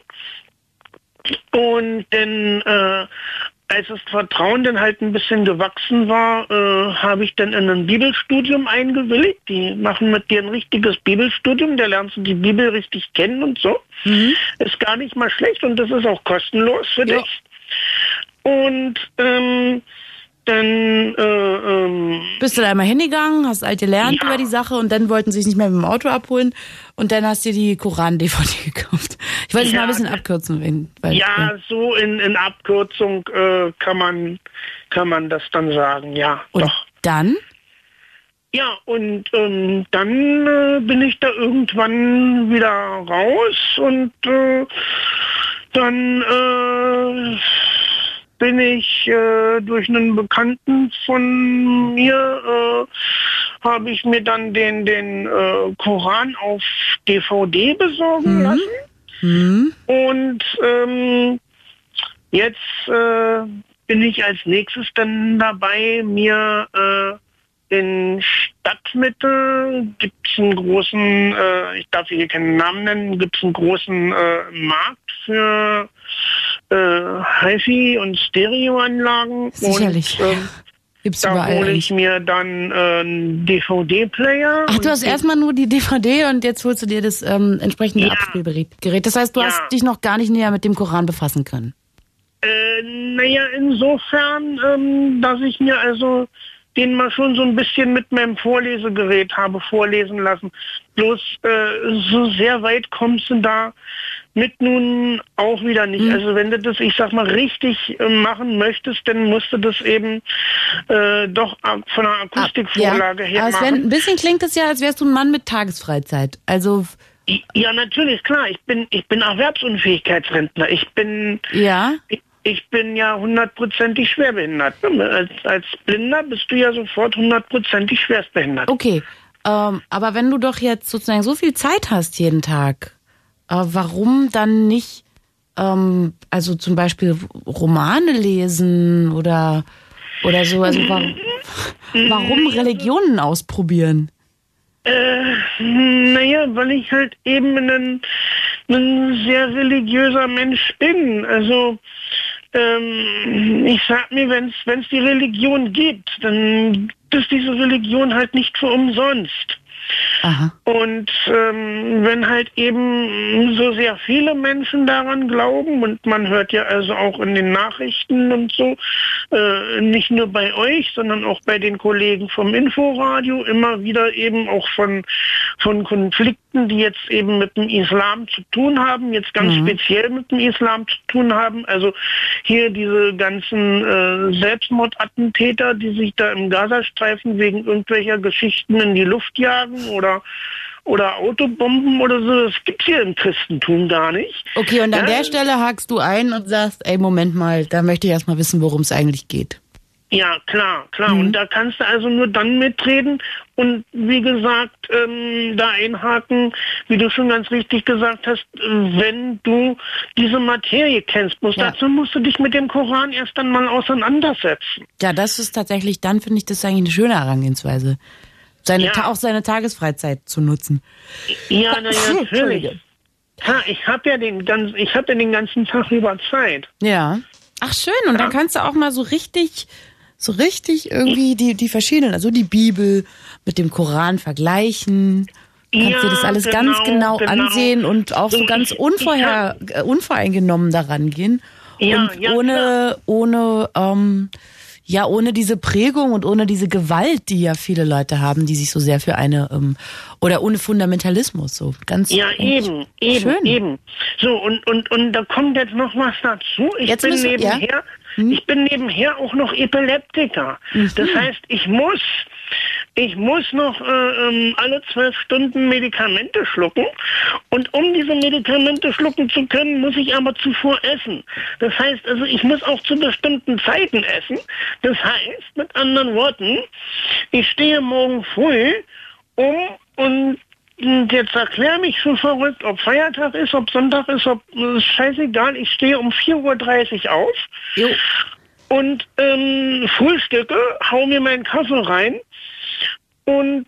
[SPEAKER 1] Und dann, als das Vertrauen dann halt ein bisschen gewachsen war, habe ich dann in ein Bibelstudium eingewilligt. Die machen mit dir ein richtiges Bibelstudium, da lernst du die Bibel richtig kennen und so. Ist gar nicht mal schlecht, und das ist auch kostenlos für dich. Und dann
[SPEAKER 3] bist du da einmal hingegangen, hast halt gelernt über die Sache, und dann wollten sie sich nicht mehr mit dem Auto abholen, und dann hast du dir die Koran-DVD gekauft. Ich wollte es mal ein bisschen abkürzen.
[SPEAKER 1] So in Abkürzung kann man das dann sagen, ja.
[SPEAKER 3] Und
[SPEAKER 1] doch.
[SPEAKER 3] Dann?
[SPEAKER 1] Ja, und dann bin ich da irgendwann wieder raus, und dann bin ich durch einen Bekannten von mir, habe ich mir dann den Koran auf DVD besorgen lassen. Und jetzt bin ich als nächstes dann dabei, mir in Lebensmittel, gibt es einen großen, ich darf hier keinen Namen nennen, gibt es einen großen Markt für HiFi und Stereoanlagen.
[SPEAKER 3] Sicherlich.
[SPEAKER 1] Und,
[SPEAKER 3] Gibt's
[SPEAKER 1] da
[SPEAKER 3] überall
[SPEAKER 1] hole ich
[SPEAKER 3] eigentlich.
[SPEAKER 1] mir dann einen DVD-Player.
[SPEAKER 3] Ach, du hast erstmal nur die DVD und jetzt holst du dir das entsprechende
[SPEAKER 1] Ja.
[SPEAKER 3] Abspielgerät. Das heißt, du
[SPEAKER 1] Ja.
[SPEAKER 3] hast dich noch gar nicht näher mit dem Koran befassen können.
[SPEAKER 1] Naja, insofern, dass ich mir also den mal schon so ein bisschen mit meinem Vorlesegerät habe vorlesen lassen. Bloß so sehr weit kommst du da mit nun auch wieder nicht. Also wenn du das, ich sag mal, richtig machen möchtest, dann musst du das eben doch von der Akustikvorlage her
[SPEAKER 3] Aber
[SPEAKER 1] machen.
[SPEAKER 3] ein bisschen klingt es ja, als wärst du ein Mann mit Tagesfreizeit. Also,
[SPEAKER 1] Ja, natürlich, klar. Ich bin Erwerbsunfähigkeitsrentner. Ich bin
[SPEAKER 3] ja.
[SPEAKER 1] Ich bin ja 100%ig schwerbehindert. Als Blinder bist du ja sofort 100%ig schwerstbehindert.
[SPEAKER 3] Okay, aber wenn du doch jetzt sozusagen so viel Zeit hast jeden Tag, warum dann nicht, also zum Beispiel Romane lesen oder so? Also warum Religionen ausprobieren?
[SPEAKER 1] Naja, weil ich halt eben ein sehr religiöser Mensch bin. Also ich sag mir, wenn es die Religion gibt, dann ist diese Religion halt nicht für umsonst.
[SPEAKER 3] Aha.
[SPEAKER 1] Und wenn halt eben so sehr viele Menschen daran glauben, und man hört ja also auch in den Nachrichten und so, nicht nur bei euch, sondern auch bei den Kollegen vom Inforadio, immer wieder eben auch von Konflikten, die jetzt eben mit dem Islam zu tun haben, jetzt ganz speziell mit dem Islam zu tun haben. Also hier diese ganzen Selbstmordattentäter, die sich da im Gazastreifen wegen irgendwelcher Geschichten in die Luft jagen oder Autobomben oder so, das gibt's hier im Christentum gar nicht.
[SPEAKER 3] Okay, und an der Stelle hakst du ein und sagst, ey, Moment mal, da möchte ich erstmal wissen, worum es eigentlich geht.
[SPEAKER 1] Ja, klar. Und da kannst du also nur dann mitreden und wie gesagt, da einhaken, wie du schon ganz richtig gesagt hast, wenn du diese Materie kennst. Dazu musst du dich mit dem Koran erst dann mal auseinandersetzen.
[SPEAKER 3] Ja, das ist tatsächlich, dann finde ich das eigentlich eine schöne Herangehensweise. Auch seine Tagesfreizeit zu nutzen.
[SPEAKER 1] Ja, natürlich. Ja, ich habe ja den ganzen Tag über Zeit.
[SPEAKER 3] Ja. Ach, schön. Und dann kannst du auch mal so richtig irgendwie die verschiedenen, also die Bibel mit dem Koran vergleichen. Kannst dir das alles ganz genau ansehen und auch so ganz unvoreingenommen daran gehen.
[SPEAKER 1] Ja,
[SPEAKER 3] und ohne diese Prägung und ohne diese Gewalt, die ja viele Leute haben, die sich so sehr für oder ohne Fundamentalismus, so ganz.
[SPEAKER 1] Ja, eben. So, und da kommt jetzt noch was dazu. Ich bin nebenher auch noch Epileptiker. Das heißt, ich muss noch alle 12 Stunden Medikamente schlucken. Und um diese Medikamente schlucken zu können, muss ich aber zuvor essen. Das heißt, also ich muss auch zu bestimmten Zeiten essen. Das heißt, mit anderen Worten, ich stehe morgen früh und jetzt erklär mich schon verrückt, ob Feiertag ist, ob Sonntag ist, ist scheißegal. Ich stehe um 4:30 Uhr auf und frühstücke, hau mir meinen Kaffee rein und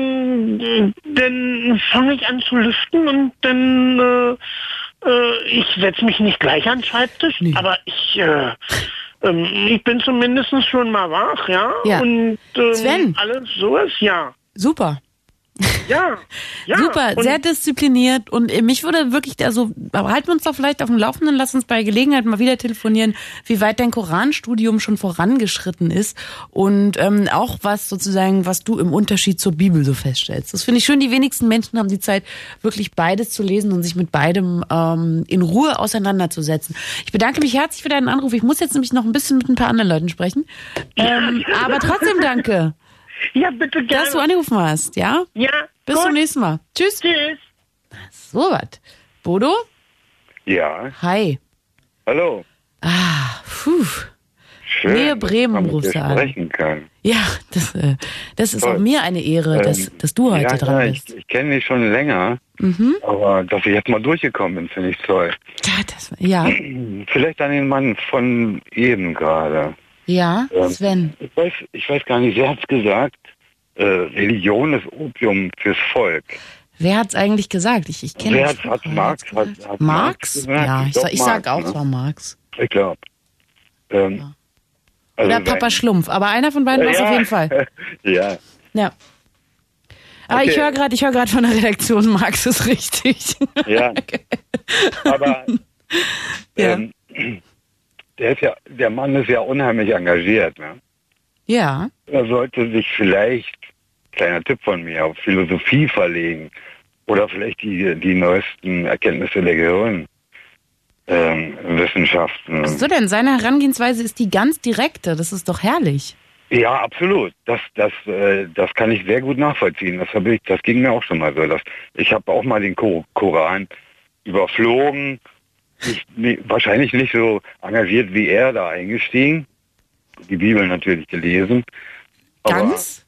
[SPEAKER 1] dann fange ich an zu lüften und dann ich setze mich nicht gleich an den Schreibtisch, aber ich bin zumindest schon mal wach, ja. Und
[SPEAKER 3] Sven.
[SPEAKER 1] alles so ist, ja.
[SPEAKER 3] Super.
[SPEAKER 1] Ja.
[SPEAKER 3] Super, sehr diszipliniert und mich würde wirklich, also halten wir uns doch vielleicht auf dem Laufenden, lass uns bei Gelegenheit mal wieder telefonieren, wie weit dein Koranstudium schon vorangeschritten ist und auch was du im Unterschied zur Bibel so feststellst. Das finde ich schön, die wenigsten Menschen haben die Zeit, wirklich beides zu lesen und sich mit beidem in Ruhe auseinanderzusetzen. Ich bedanke mich herzlich für deinen Anruf. Ich muss jetzt nämlich noch ein bisschen mit ein paar anderen Leuten sprechen, aber trotzdem danke.
[SPEAKER 1] Ja, bitte gerne.
[SPEAKER 3] Dass du angerufen hast, ja?
[SPEAKER 1] Ja.
[SPEAKER 3] Bis zum nächsten Mal. Tschüss.
[SPEAKER 1] Tschüss.
[SPEAKER 3] So was. Bodo?
[SPEAKER 5] Ja.
[SPEAKER 3] Hi.
[SPEAKER 5] Hallo. Schön,
[SPEAKER 3] Nähe Bremen rufst du an.
[SPEAKER 5] Sprechen kann.
[SPEAKER 3] Ja, das ist auch mir eine Ehre, dass du heute dran bist.
[SPEAKER 5] Ich kenne dich schon länger, aber dass ich jetzt mal durchgekommen bin, finde ich toll.
[SPEAKER 3] Ja.
[SPEAKER 5] Vielleicht an den Mann von eben gerade.
[SPEAKER 3] Ja, Sven.
[SPEAKER 5] Ich weiß gar nicht, wer hat's gesagt. Religion ist Opium fürs Volk.
[SPEAKER 3] Wer hat's eigentlich gesagt? Ich kenne
[SPEAKER 5] Wer
[SPEAKER 3] das.
[SPEAKER 5] hat Marx? Hat
[SPEAKER 3] Marx?
[SPEAKER 5] gesagt?
[SPEAKER 3] Ja, ich
[SPEAKER 5] glaub,
[SPEAKER 3] sag auch,
[SPEAKER 5] ne?
[SPEAKER 3] es war Marx.
[SPEAKER 5] Ich glaube.
[SPEAKER 3] Oder Papa Schlumpf, aber einer von beiden war es auf jeden Fall.
[SPEAKER 5] Ja.
[SPEAKER 3] Ja. Aber
[SPEAKER 5] Okay.
[SPEAKER 3] ich höre gerade von der Redaktion, Marx ist richtig.
[SPEAKER 5] Ja. Aber
[SPEAKER 3] Ja.
[SPEAKER 5] der Mann ist ja unheimlich engagiert. Ne?
[SPEAKER 3] Ja.
[SPEAKER 5] Er sollte sich vielleicht, kleiner Tipp von mir, auf Philosophie verlegen oder vielleicht die neuesten Erkenntnisse der Gehirnwissenschaften.
[SPEAKER 3] So denn, seine Herangehensweise ist die ganz direkte, das ist doch herrlich.
[SPEAKER 5] Ja, absolut. Das kann ich sehr gut nachvollziehen. Das ging mir auch schon mal so. Ich habe auch mal den Koran überflogen. Wahrscheinlich nicht so engagiert wie er da eingestiegen. Die Bibel natürlich gelesen.
[SPEAKER 3] Ganz?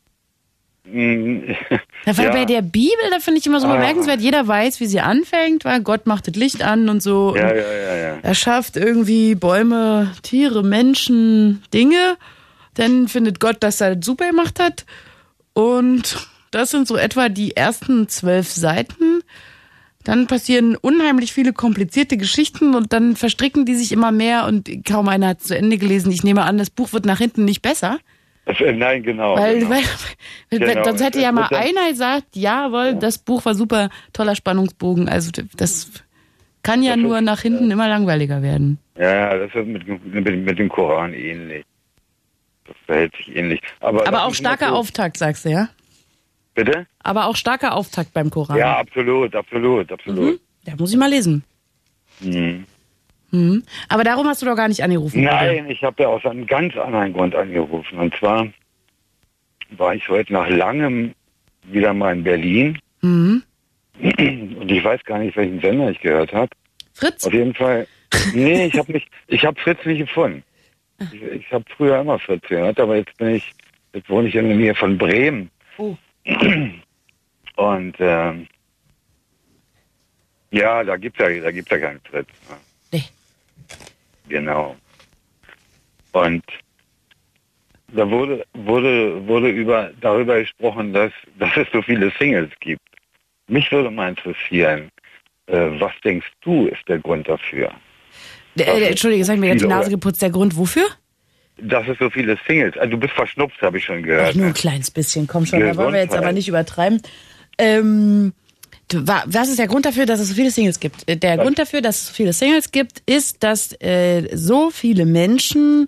[SPEAKER 3] Weil
[SPEAKER 5] Ja.
[SPEAKER 3] bei der Bibel, da finde ich immer so bemerkenswert, jeder weiß, wie sie anfängt, weil Gott macht das Licht an und so.
[SPEAKER 5] Ja.
[SPEAKER 3] Er schafft irgendwie Bäume, Tiere, Menschen, Dinge. Dann findet Gott, dass er das super gemacht hat. Und das sind so etwa die ersten 12 Seiten. Dann passieren unheimlich viele komplizierte Geschichten und dann verstricken die sich immer mehr und kaum einer hat zu Ende gelesen. Ich nehme an, das Buch wird nach hinten nicht besser.
[SPEAKER 5] Nein, genau.
[SPEAKER 3] Weil
[SPEAKER 5] Genau.
[SPEAKER 3] sonst hätte ja mal
[SPEAKER 5] Das wird dann-
[SPEAKER 3] einer gesagt, jawohl, das Buch war super, toller Spannungsbogen. Also das kann ja
[SPEAKER 5] Das
[SPEAKER 3] nur
[SPEAKER 5] ist,
[SPEAKER 3] nach hinten immer langweiliger werden.
[SPEAKER 5] Ja, das ist mit dem Koran ähnlich. Das verhält sich ähnlich. Aber
[SPEAKER 3] auch starker Auftakt, sagst du, ja?
[SPEAKER 5] Bitte?
[SPEAKER 3] Aber auch starker Auftakt beim Koran.
[SPEAKER 5] Ja, absolut.
[SPEAKER 3] Da muss ich mal lesen.
[SPEAKER 5] Mhm.
[SPEAKER 3] Mhm. Aber darum hast du doch gar nicht angerufen.
[SPEAKER 5] Nein, ich habe ja aus einem ganz anderen Grund angerufen. Und zwar war ich heute nach langem wieder mal in Berlin.
[SPEAKER 3] Mhm.
[SPEAKER 5] Und ich weiß gar nicht, welchen Sender ich gehört habe.
[SPEAKER 3] Fritz?
[SPEAKER 5] Auf jeden Fall. Nee, ich habe Fritz nicht gefunden. Ich habe früher immer Fritz gehört, aber jetzt wohne ich in der Nähe von Bremen.
[SPEAKER 3] Oh.
[SPEAKER 5] Und ja, da gibt's ja keinen Fritz. Ne?
[SPEAKER 3] Nee.
[SPEAKER 5] Genau. Und da wurde darüber gesprochen, dass es so viele Singles gibt. Mich würde mal interessieren, was denkst du, ist der Grund dafür?
[SPEAKER 3] Entschuldige, jetzt habe ich mir gerade die Nase geputzt. Der Grund wofür?
[SPEAKER 5] Dass es so viele Singles. Also du bist verschnupft, habe ich schon gehört.
[SPEAKER 3] Nur ein kleines bisschen, komm schon, da wollen wir jetzt
[SPEAKER 5] Gesundheit.
[SPEAKER 3] aber nicht übertreiben. Was ist der Grund dafür, dass es so viele Singles gibt? Der Grund dafür, dass es so viele Singles gibt, ist, dass so viele Menschen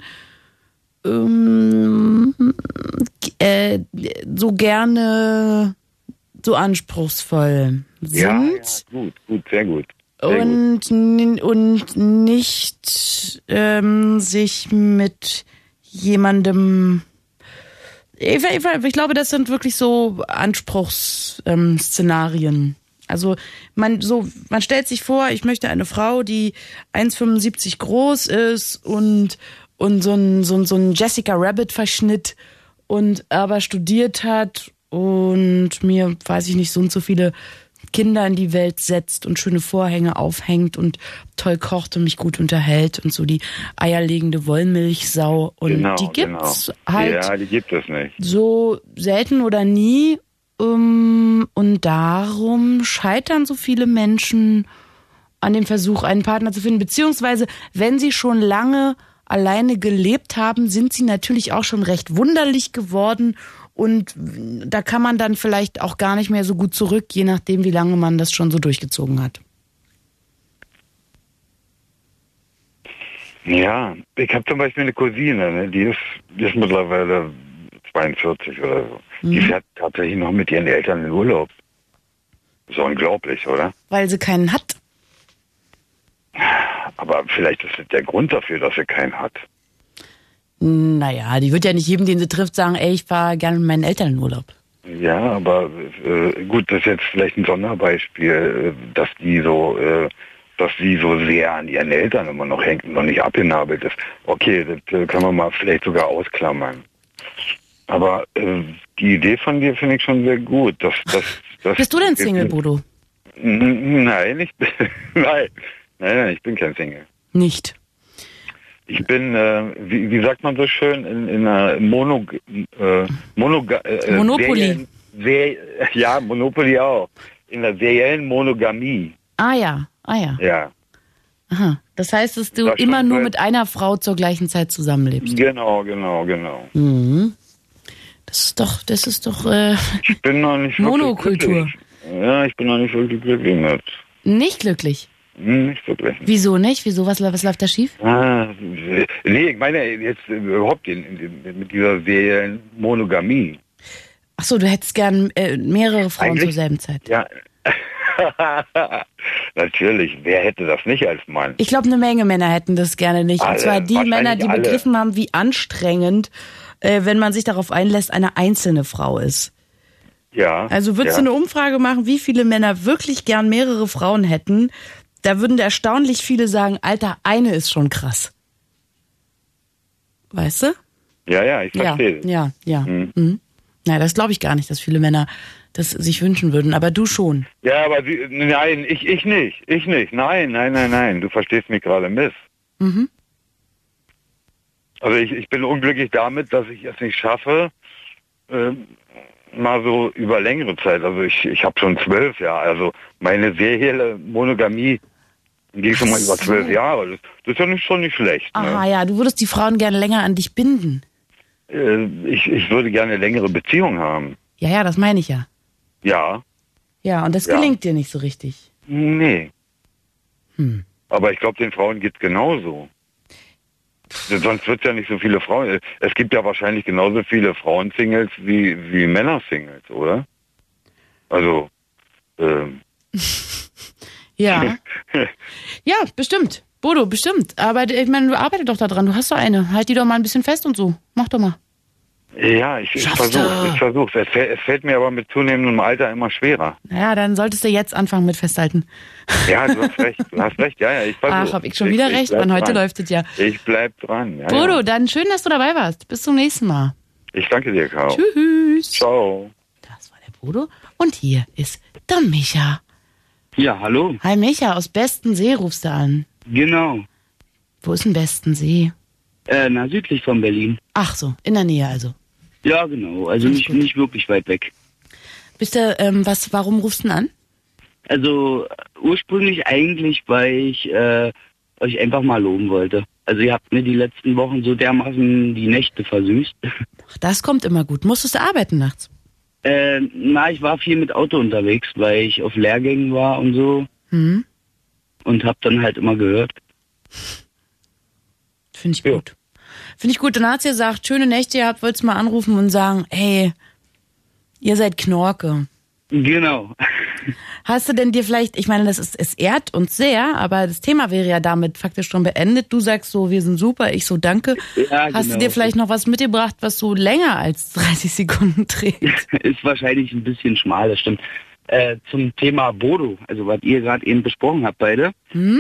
[SPEAKER 3] so gerne so anspruchsvoll sind.
[SPEAKER 5] Ja, gut, sehr gut.
[SPEAKER 3] Und nicht sich mit jemandem. Ich glaube, das sind wirklich so Anspruchsszenarien. Also man stellt sich vor, ich möchte eine Frau, die 1,75 groß ist und so ein Jessica Rabbit Verschnitt und aber studiert hat und mir, weiß ich nicht, so und so viele Kinder in die Welt setzt und schöne Vorhänge aufhängt und toll kocht und mich gut unterhält und so die eierlegende Wollmilchsau. Und
[SPEAKER 5] Genau,
[SPEAKER 3] die gibt's
[SPEAKER 5] genau.
[SPEAKER 3] halt
[SPEAKER 5] Ja, die gibt es nicht.
[SPEAKER 3] so selten oder nie. Und darum scheitern so viele Menschen an dem Versuch, einen Partner zu finden. Beziehungsweise, wenn sie schon lange alleine gelebt haben, sind sie natürlich auch schon recht wunderlich geworden. Und da kann man dann vielleicht auch gar nicht mehr so gut zurück, je nachdem, wie lange man das schon so durchgezogen hat.
[SPEAKER 5] Ja, ich habe zum Beispiel eine Cousine, ne? die ist mittlerweile 42 oder so. Die fährt tatsächlich noch mit ihren Eltern in Urlaub. Ist doch unglaublich, oder?
[SPEAKER 3] Weil sie keinen hat.
[SPEAKER 5] Aber vielleicht ist das der Grund dafür, dass sie keinen hat.
[SPEAKER 3] Naja, die wird ja nicht jedem, den sie trifft, sagen, ey, ich fahre gerne mit meinen Eltern in Urlaub.
[SPEAKER 5] Ja, aber gut, das ist jetzt vielleicht ein Sonderbeispiel, dass sie so sehr an ihren Eltern immer noch hängt und noch nicht abgenabelt ist. Okay, das kann man mal vielleicht sogar ausklammern. Aber die Idee von dir finde ich schon sehr gut.
[SPEAKER 3] Bist du denn Single, Bodo?
[SPEAKER 5] Nein, nein, ich bin kein Single.
[SPEAKER 3] Nicht.
[SPEAKER 5] Ich bin, wie sagt man so schön, in einer
[SPEAKER 3] Monopoly.
[SPEAKER 5] Ja, Monopoly auch. In der seriellen Monogamie.
[SPEAKER 3] Ah ja.
[SPEAKER 5] Ja.
[SPEAKER 3] Aha. Das heißt, dass du
[SPEAKER 5] Das
[SPEAKER 3] immer
[SPEAKER 5] schon
[SPEAKER 3] nur
[SPEAKER 5] seit-
[SPEAKER 3] mit einer Frau zur gleichen Zeit zusammenlebst.
[SPEAKER 5] Genau.
[SPEAKER 3] Mhm. Das ist doch
[SPEAKER 5] Ich bin noch nicht
[SPEAKER 3] Monokultur.
[SPEAKER 5] wirklich glücklich. Ja, ich bin noch nicht wirklich glücklich mit.
[SPEAKER 3] Nicht glücklich.
[SPEAKER 5] Nicht wirklich.
[SPEAKER 3] Wieso nicht? Wieso? Was läuft da schief?
[SPEAKER 5] Nee, ich meine jetzt überhaupt mit dieser seriellen Monogamie.
[SPEAKER 3] Ach so, du hättest gern mehrere Frauen
[SPEAKER 5] Eigentlich-
[SPEAKER 3] zur selben Zeit.
[SPEAKER 5] Ja. Natürlich, wer hätte das nicht als Mann?
[SPEAKER 3] Ich glaube, eine Menge Männer hätten das gerne nicht. Und
[SPEAKER 5] Alle,
[SPEAKER 3] zwar die
[SPEAKER 5] wahrscheinlich
[SPEAKER 3] Männer, die
[SPEAKER 5] alle.
[SPEAKER 3] begriffen haben, wie anstrengend, wenn man sich darauf einlässt, eine einzelne Frau ist.
[SPEAKER 5] Ja.
[SPEAKER 3] Also würdest du eine Umfrage machen, wie viele Männer wirklich gern mehrere Frauen hätten? Da würden erstaunlich viele sagen, Alter, eine ist schon krass. Weißt du?
[SPEAKER 5] Ja, ich verstehe.
[SPEAKER 3] Ja.
[SPEAKER 5] Mhm.
[SPEAKER 3] Mhm. Na, das glaube ich gar nicht, dass viele Männer das sich wünschen würden, aber du schon.
[SPEAKER 5] Ja, aber nein, ich nicht. Nein. Du verstehst mich gerade miss.
[SPEAKER 3] Mhm.
[SPEAKER 5] Also ich bin unglücklich damit, dass ich es nicht schaffe, mal so über längere Zeit. Also ich habe schon 12 Jahre. Also meine serielle Monogamie ging schon mal über 12 Jahre. Das ist ja schon nicht schlecht.
[SPEAKER 3] Aha,
[SPEAKER 5] Ne?
[SPEAKER 3] ja, du würdest die Frauen gerne länger an dich binden.
[SPEAKER 5] Ich würde gerne eine längere Beziehung haben.
[SPEAKER 3] Ja, das meine ich ja.
[SPEAKER 5] Ja,
[SPEAKER 3] Ja, und das
[SPEAKER 5] Ja.
[SPEAKER 3] gelingt dir nicht so richtig.
[SPEAKER 5] nee.
[SPEAKER 3] Hm.
[SPEAKER 5] Aber ich glaube, den Frauen geht's genauso. Sonst wird es ja nicht so viele Frauen. Es gibt ja wahrscheinlich genauso viele Frauen-Singles wie Männer-Singles, oder? Also,
[SPEAKER 3] Ja. Ja, bestimmt. Bodo, bestimmt. Aber ich meine, du arbeitest doch da dran. Du hast doch eine. Halt die doch mal ein bisschen fest und so. Mach doch mal.
[SPEAKER 5] ja, ich
[SPEAKER 3] Schaffst du.
[SPEAKER 5] versuche. Es fällt mir aber mit zunehmendem Alter immer schwerer.
[SPEAKER 3] Naja, dann solltest du jetzt anfangen mit Festhalten.
[SPEAKER 5] Ja, du hast recht. Ja, ich versuche.
[SPEAKER 3] Ach, hab ich schon wieder recht,
[SPEAKER 5] bleib
[SPEAKER 3] Mann. Heute
[SPEAKER 5] dran.
[SPEAKER 3] läuft es ja.
[SPEAKER 5] Ich bleib dran. Ja,
[SPEAKER 3] Bodo,
[SPEAKER 5] ja.
[SPEAKER 3] dann schön, dass du dabei warst. Bis zum nächsten Mal.
[SPEAKER 5] Ich danke dir, Caro.
[SPEAKER 3] Tschüss.
[SPEAKER 5] Ciao.
[SPEAKER 3] Das war der Bodo. Und hier ist der Micha.
[SPEAKER 6] Ja, hallo.
[SPEAKER 3] Hi Micha, aus Bestensee rufst du an.
[SPEAKER 6] Genau.
[SPEAKER 3] Wo ist denn Bestensee?
[SPEAKER 6] Südlich von Berlin.
[SPEAKER 3] Ach so, in der Nähe also.
[SPEAKER 6] Ja, genau. Also
[SPEAKER 3] Alles gut.
[SPEAKER 6] nicht wirklich weit weg.
[SPEAKER 3] Bist du, warum rufst du denn an?
[SPEAKER 6] Also ursprünglich eigentlich, weil ich euch einfach mal loben wollte. Also ihr habt mir die letzten Wochen so dermaßen die Nächte versüßt.
[SPEAKER 3] Ach, das kommt immer gut. Musstest du arbeiten nachts?
[SPEAKER 6] Ich war viel mit Auto unterwegs, weil ich auf Lehrgängen war und so.
[SPEAKER 3] Hm?
[SPEAKER 6] Und hab dann halt immer gehört.
[SPEAKER 3] Finde ich
[SPEAKER 6] Ja.
[SPEAKER 3] gut. Finde ich gut. Dann hat sie gesagt, schöne Nächte ihr habt, wolltest mal anrufen und sagen, hey, ihr seid Knorke.
[SPEAKER 6] Genau.
[SPEAKER 3] Hast du denn dir vielleicht, ich meine, es ehrt uns sehr, aber das Thema wäre ja damit faktisch schon beendet. Du sagst so, wir sind super, ich so, danke.
[SPEAKER 6] Ja,
[SPEAKER 3] Hast du
[SPEAKER 6] genau.
[SPEAKER 3] dir vielleicht noch was mitgebracht, was so länger als 30 Sekunden trägt?
[SPEAKER 6] Ist wahrscheinlich ein bisschen schmal, das stimmt. Zum Thema Bodo, also was ihr gerade eben besprochen habt beide.
[SPEAKER 3] Hm?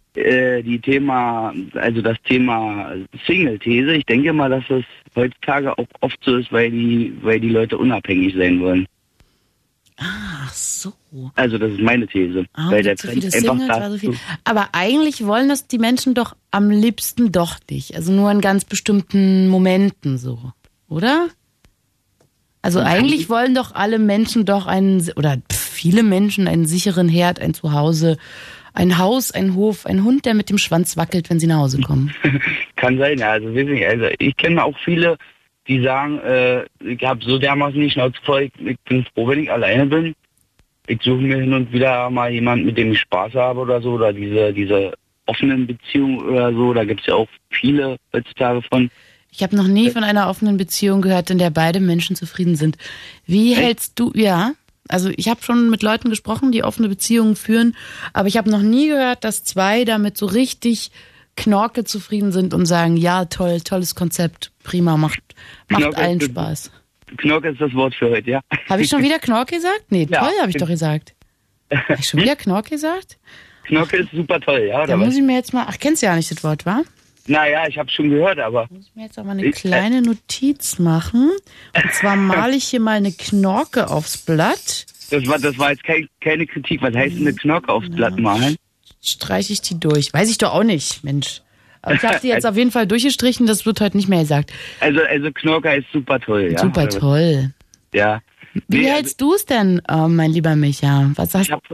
[SPEAKER 6] Das Thema Single-These, ich denke mal, dass das heutzutage auch oft so ist, weil die Leute unabhängig sein wollen.
[SPEAKER 3] Ach so.
[SPEAKER 6] Also das ist meine These.
[SPEAKER 3] Ah,
[SPEAKER 6] weil der
[SPEAKER 3] so
[SPEAKER 6] Trend
[SPEAKER 3] viele
[SPEAKER 6] einfach
[SPEAKER 3] Singles, war so viel.
[SPEAKER 6] dazu.
[SPEAKER 3] Aber eigentlich wollen das die Menschen doch am liebsten doch nicht. Also nur in ganz bestimmten Momenten so, oder? Also eigentlich wollen doch alle Menschen doch viele Menschen einen sicheren Herd, ein Zuhause, ein Haus, ein Hof, ein Hund, der mit dem Schwanz wackelt, wenn sie nach Hause kommen.
[SPEAKER 6] Kann sein, ja. Also, weiß nicht, also ich kenne auch viele, die sagen, ich habe so dermaßen die Schnauze voll, ich bin froh, wenn ich alleine bin. Ich suche mir hin und wieder mal jemanden, mit dem ich Spaß habe oder so, oder diese offenen Beziehungen oder so, da gibt's ja auch viele heutzutage von.
[SPEAKER 3] Ich habe noch nie von einer offenen Beziehung gehört, in der beide Menschen zufrieden sind. Wie hältst du, also ich habe schon mit Leuten gesprochen, die offene Beziehungen führen, aber ich habe noch nie gehört, dass zwei damit so richtig Knorke zufrieden sind und sagen, ja, toll, tolles Konzept, prima, macht
[SPEAKER 6] Knorke
[SPEAKER 3] allen
[SPEAKER 6] ist-
[SPEAKER 3] Spaß.
[SPEAKER 6] Knorke ist das Wort für heute, ja.
[SPEAKER 3] Habe ich schon wieder Knorke gesagt? Nee,
[SPEAKER 6] Ja.
[SPEAKER 3] toll habe ich doch gesagt. Habe ich schon wieder Knorke gesagt?
[SPEAKER 6] Knorke ist super toll, ja,
[SPEAKER 3] Da
[SPEAKER 6] oder
[SPEAKER 3] muss
[SPEAKER 6] was?
[SPEAKER 3] ich mir jetzt mal, kennst du ja nicht das Wort, wa?
[SPEAKER 6] Naja, ich habe schon gehört, aber
[SPEAKER 3] Muss ich mir jetzt aber eine kleine Notiz machen. Und zwar male ich hier mal eine Knorke aufs Blatt.
[SPEAKER 6] das war jetzt keine Kritik. Was heißt denn eine Knorke aufs Blatt malen?
[SPEAKER 3] Streiche ich die durch. Weiß ich doch auch nicht, Mensch. Aber ich habe die jetzt auf jeden Fall durchgestrichen, das wird heute nicht mehr gesagt.
[SPEAKER 6] Also Knorker ist super toll, ja.
[SPEAKER 3] Super toll.
[SPEAKER 6] Ja.
[SPEAKER 3] Wie hältst du es denn, mein lieber Micha? Was sagst du?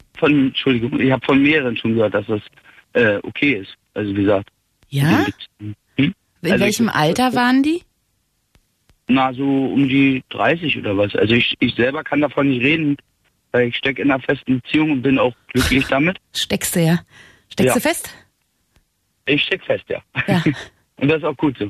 [SPEAKER 6] Ich habe von mehreren schon gehört, dass das okay ist. Also wie gesagt.
[SPEAKER 3] Ja? In welchem Alter waren die?
[SPEAKER 6] Na, so um die 30 oder was. Also ich selber kann davon nicht reden, weil ich stecke in einer festen Beziehung und bin auch glücklich damit.
[SPEAKER 3] Steckst du Steckst du fest?
[SPEAKER 6] Ich steck fest, ja. Und das ist auch gut so.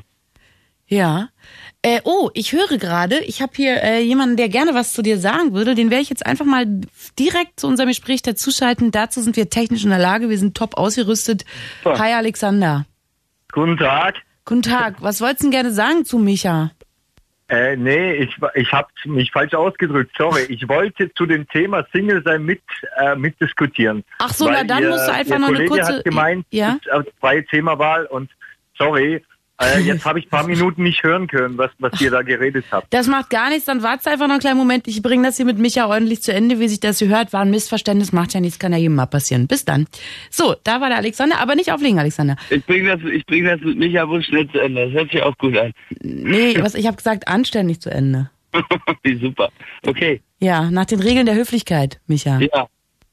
[SPEAKER 3] Ja. Ich höre gerade, ich habe hier jemanden, der gerne was zu dir sagen würde. Den werde ich jetzt einfach mal direkt zu unserem Gespräch dazuschalten. Dazu sind wir technisch in der Lage. Wir sind top ausgerüstet. So. Hi, Alexander.
[SPEAKER 7] Guten Tag.
[SPEAKER 3] Guten Tag. Was wolltest du denn gerne sagen zu Micha?
[SPEAKER 7] Nee, ich habe mich falsch ausgedrückt. Sorry. Ich wollte zu dem Thema Single sein mitdiskutieren.
[SPEAKER 3] Ach so, na dann musst du einfach noch eine kurze...
[SPEAKER 7] hat gemeint,
[SPEAKER 3] ja?
[SPEAKER 7] freie Themawahl und sorry... jetzt habe ich ein paar Minuten nicht hören können, was ihr da geredet habt.
[SPEAKER 3] Das macht gar nichts, dann wart's einfach noch einen kleinen Moment. Ich bringe das hier mit Micha ordentlich zu Ende, wie sich das hier hört. War ein Missverständnis, macht ja nichts, kann ja jedem mal passieren. Bis dann. So, da war der Alexander, aber nicht auflegen, Alexander.
[SPEAKER 6] Ich bring das mit Micha wohl schnell zu Ende, das hört sich auch gut an.
[SPEAKER 3] Nee, ich habe gesagt, anständig zu Ende.
[SPEAKER 6] Wie super, okay.
[SPEAKER 3] Ja, nach den Regeln der Höflichkeit, Micha.
[SPEAKER 6] Ja.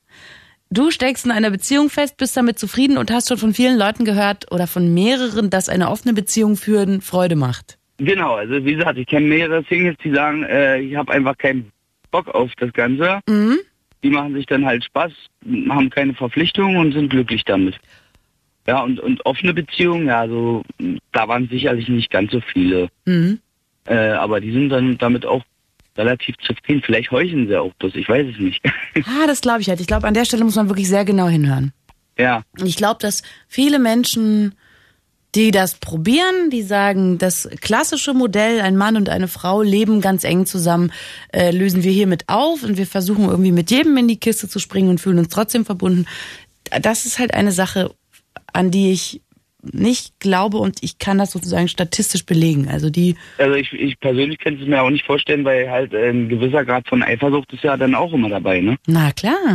[SPEAKER 3] Du steckst in einer Beziehung fest, bist damit zufrieden und hast schon von vielen Leuten gehört oder von mehreren, dass eine offene Beziehung führen Freude macht.
[SPEAKER 6] Genau, also wie gesagt, ich kenne mehrere Singles, die sagen, ich habe einfach keinen Bock auf das Ganze.
[SPEAKER 3] Mhm.
[SPEAKER 6] Die machen sich dann halt Spaß, haben keine Verpflichtungen und sind glücklich damit. Ja, und offene Beziehungen, ja, so, da waren sicherlich nicht ganz so viele.
[SPEAKER 3] Mhm.
[SPEAKER 6] Aber die sind dann damit auch relativ zufrieden. Vielleicht heucheln sie auch bloß, ich weiß es nicht.
[SPEAKER 3] Das glaube ich halt. Ich glaube, an der Stelle muss man wirklich sehr genau hinhören.
[SPEAKER 6] Ja.
[SPEAKER 3] Ich glaube, dass viele Menschen, die das probieren, die sagen, das klassische Modell, ein Mann und eine Frau leben ganz eng zusammen, lösen wir hiermit auf und wir versuchen irgendwie mit jedem in die Kiste zu springen und fühlen uns trotzdem verbunden. Das ist halt eine Sache, an die ich nicht glaube und ich kann das sozusagen statistisch belegen. Also
[SPEAKER 6] ich persönlich kann es mir auch nicht vorstellen, weil halt ein gewisser Grad von Eifersucht ist ja dann auch immer dabei, ne?
[SPEAKER 3] Na klar.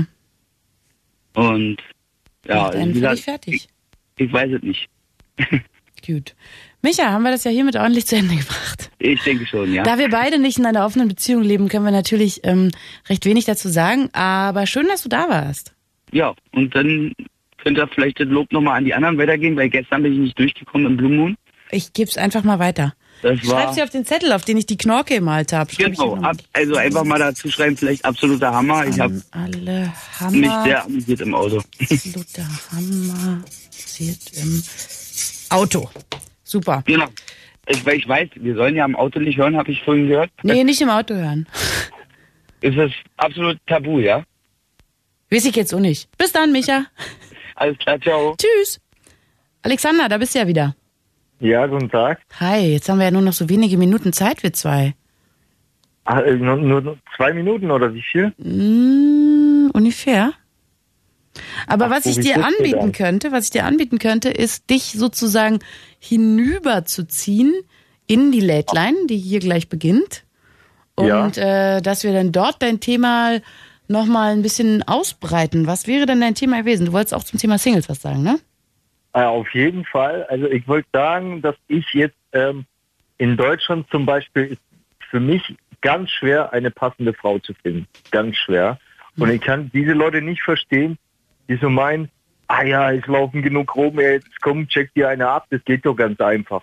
[SPEAKER 6] Und ja,
[SPEAKER 3] wie gesagt, fertig.
[SPEAKER 6] Ich weiß es nicht.
[SPEAKER 3] Gut. Micha, haben wir das ja hiermit ordentlich zu Ende gebracht?
[SPEAKER 6] Ich denke schon, ja.
[SPEAKER 3] Da wir beide nicht in einer offenen Beziehung leben, können wir natürlich recht wenig dazu sagen, aber schön, dass du da warst.
[SPEAKER 6] Ja, und dann könnt ihr vielleicht das Lob nochmal an die anderen weitergehen, weil gestern bin ich nicht durchgekommen im Blue Moon.
[SPEAKER 3] Ich geb's einfach mal weiter. Schreib's dir auf den Zettel, auf den ich die Knorke gemalt habe.
[SPEAKER 6] Genau, also einfach mal dazu schreiben, vielleicht absoluter Hammer. Ich habe mich sehr amüsiert im Auto.
[SPEAKER 3] Absoluter Hammer im Auto. Super.
[SPEAKER 6] Genau. Ich weiß, wir sollen ja im Auto nicht hören, habe ich vorhin gehört.
[SPEAKER 3] Nee, nicht im Auto hören.
[SPEAKER 6] Ist das absolut tabu, ja?
[SPEAKER 3] Weiß ich jetzt auch nicht. Bis dann, Micha.
[SPEAKER 6] Alles klar, ciao.
[SPEAKER 3] Tschüss. Alexander, da bist du ja wieder.
[SPEAKER 7] Ja, guten Tag.
[SPEAKER 3] Hi, jetzt haben wir ja nur noch so wenige Minuten Zeit, wir zwei.
[SPEAKER 7] Ach, nur 2 Minuten oder wie viel?
[SPEAKER 3] Ungefähr. Aber was ich dir anbieten könnte, ist, dich sozusagen hinüberzuziehen in die Late Line, die hier gleich beginnt. Und dass wir dann dort dein Thema nochmal ein bisschen ausbreiten. Was wäre denn dein Thema gewesen? Du wolltest auch zum Thema Singles was sagen, ne?
[SPEAKER 7] Auf jeden Fall. Also ich wollte sagen, dass ich jetzt in Deutschland zum Beispiel ist für mich ganz schwer, eine passende Frau zu finden. Ganz schwer. Und ich kann diese Leute nicht verstehen, die so meinen, es laufen genug rum, jetzt komm, check dir eine ab. Das geht doch ganz einfach.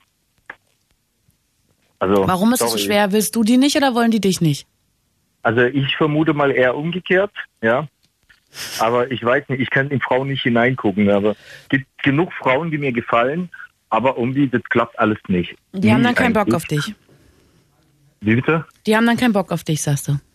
[SPEAKER 7] Also,
[SPEAKER 3] warum ist es so schwer? Willst du die nicht oder wollen die dich nicht?
[SPEAKER 7] Also ich vermute mal eher umgekehrt, ja. Aber ich weiß nicht, ich kann in Frauen nicht hineingucken. Aber es gibt genug Frauen, die mir gefallen, aber das klappt alles nicht.
[SPEAKER 3] Die haben dann keinen Bock auf dich.
[SPEAKER 7] Wie bitte?
[SPEAKER 3] Die haben dann keinen Bock auf dich, sagst du.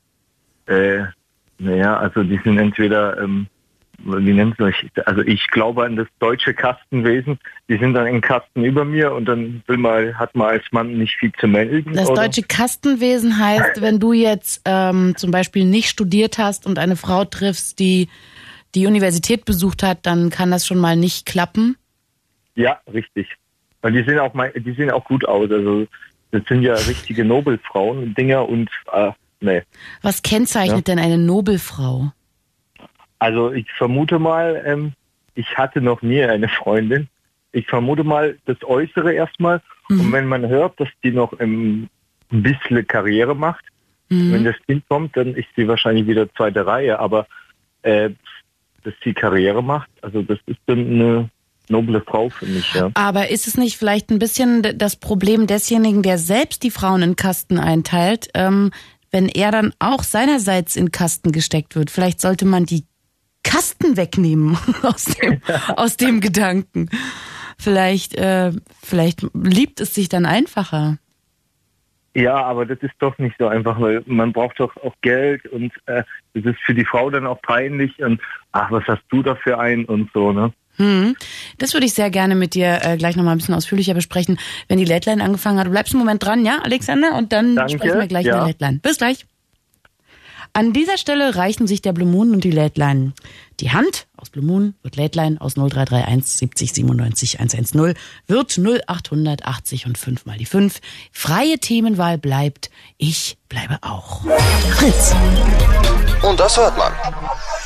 [SPEAKER 7] Also die sind entweder, wie nennt es euch? Also ich glaube an das deutsche Kastenwesen. Die sind dann im Kasten über mir und dann hat man als Mann nicht viel zu melden.
[SPEAKER 3] Das deutsche Kastenwesen heißt, wenn du jetzt zum Beispiel nicht studiert hast und eine Frau triffst, die die Universität besucht hat, dann kann das schon mal nicht klappen?
[SPEAKER 7] Ja, richtig. Weil die sehen auch gut aus. Also das sind ja richtige Nobelfrauen und Dinger und nee.
[SPEAKER 3] Was kennzeichnet denn eine Nobelfrau?
[SPEAKER 7] Also ich vermute mal, ich hatte noch nie eine Freundin, ich vermute mal das Äußere erstmal. Und wenn man hört, dass die noch ein bisschen Karriere macht, wenn das Kind kommt, dann ist sie wahrscheinlich wieder zweite Reihe. Aber dass sie Karriere macht, also das ist dann eine noble Frau für mich, ja.
[SPEAKER 3] Aber ist es nicht vielleicht ein bisschen das Problem desjenigen, der selbst die Frauen in Kasten einteilt, wenn er dann auch seinerseits in Kasten gesteckt wird? Vielleicht sollte man die Kasten wegnehmen aus dem Gedanken. Vielleicht liebt es sich dann einfacher.
[SPEAKER 7] Ja, aber das ist doch nicht so einfach, weil man braucht doch auch Geld und das ist für die Frau dann auch peinlich und ach, was hast du da für einen und so, ne?
[SPEAKER 3] Das würde ich sehr gerne mit dir gleich nochmal ein bisschen ausführlicher besprechen, wenn die Late-Line angefangen hat. Du bleibst einen Moment dran, ja, Alexander? Und dann sprechen wir gleich in der Late-Line. Bis gleich. An dieser Stelle reichen sich der Blue Moon und die Late-Line die Hand. Aus Blue Moon wird Late-Line, aus 0331 70 97 110 wird 0880 und 5 mal die 5. Freie Themenwahl bleibt. Ich bleibe auch. Fritz.
[SPEAKER 8] Und das hört man.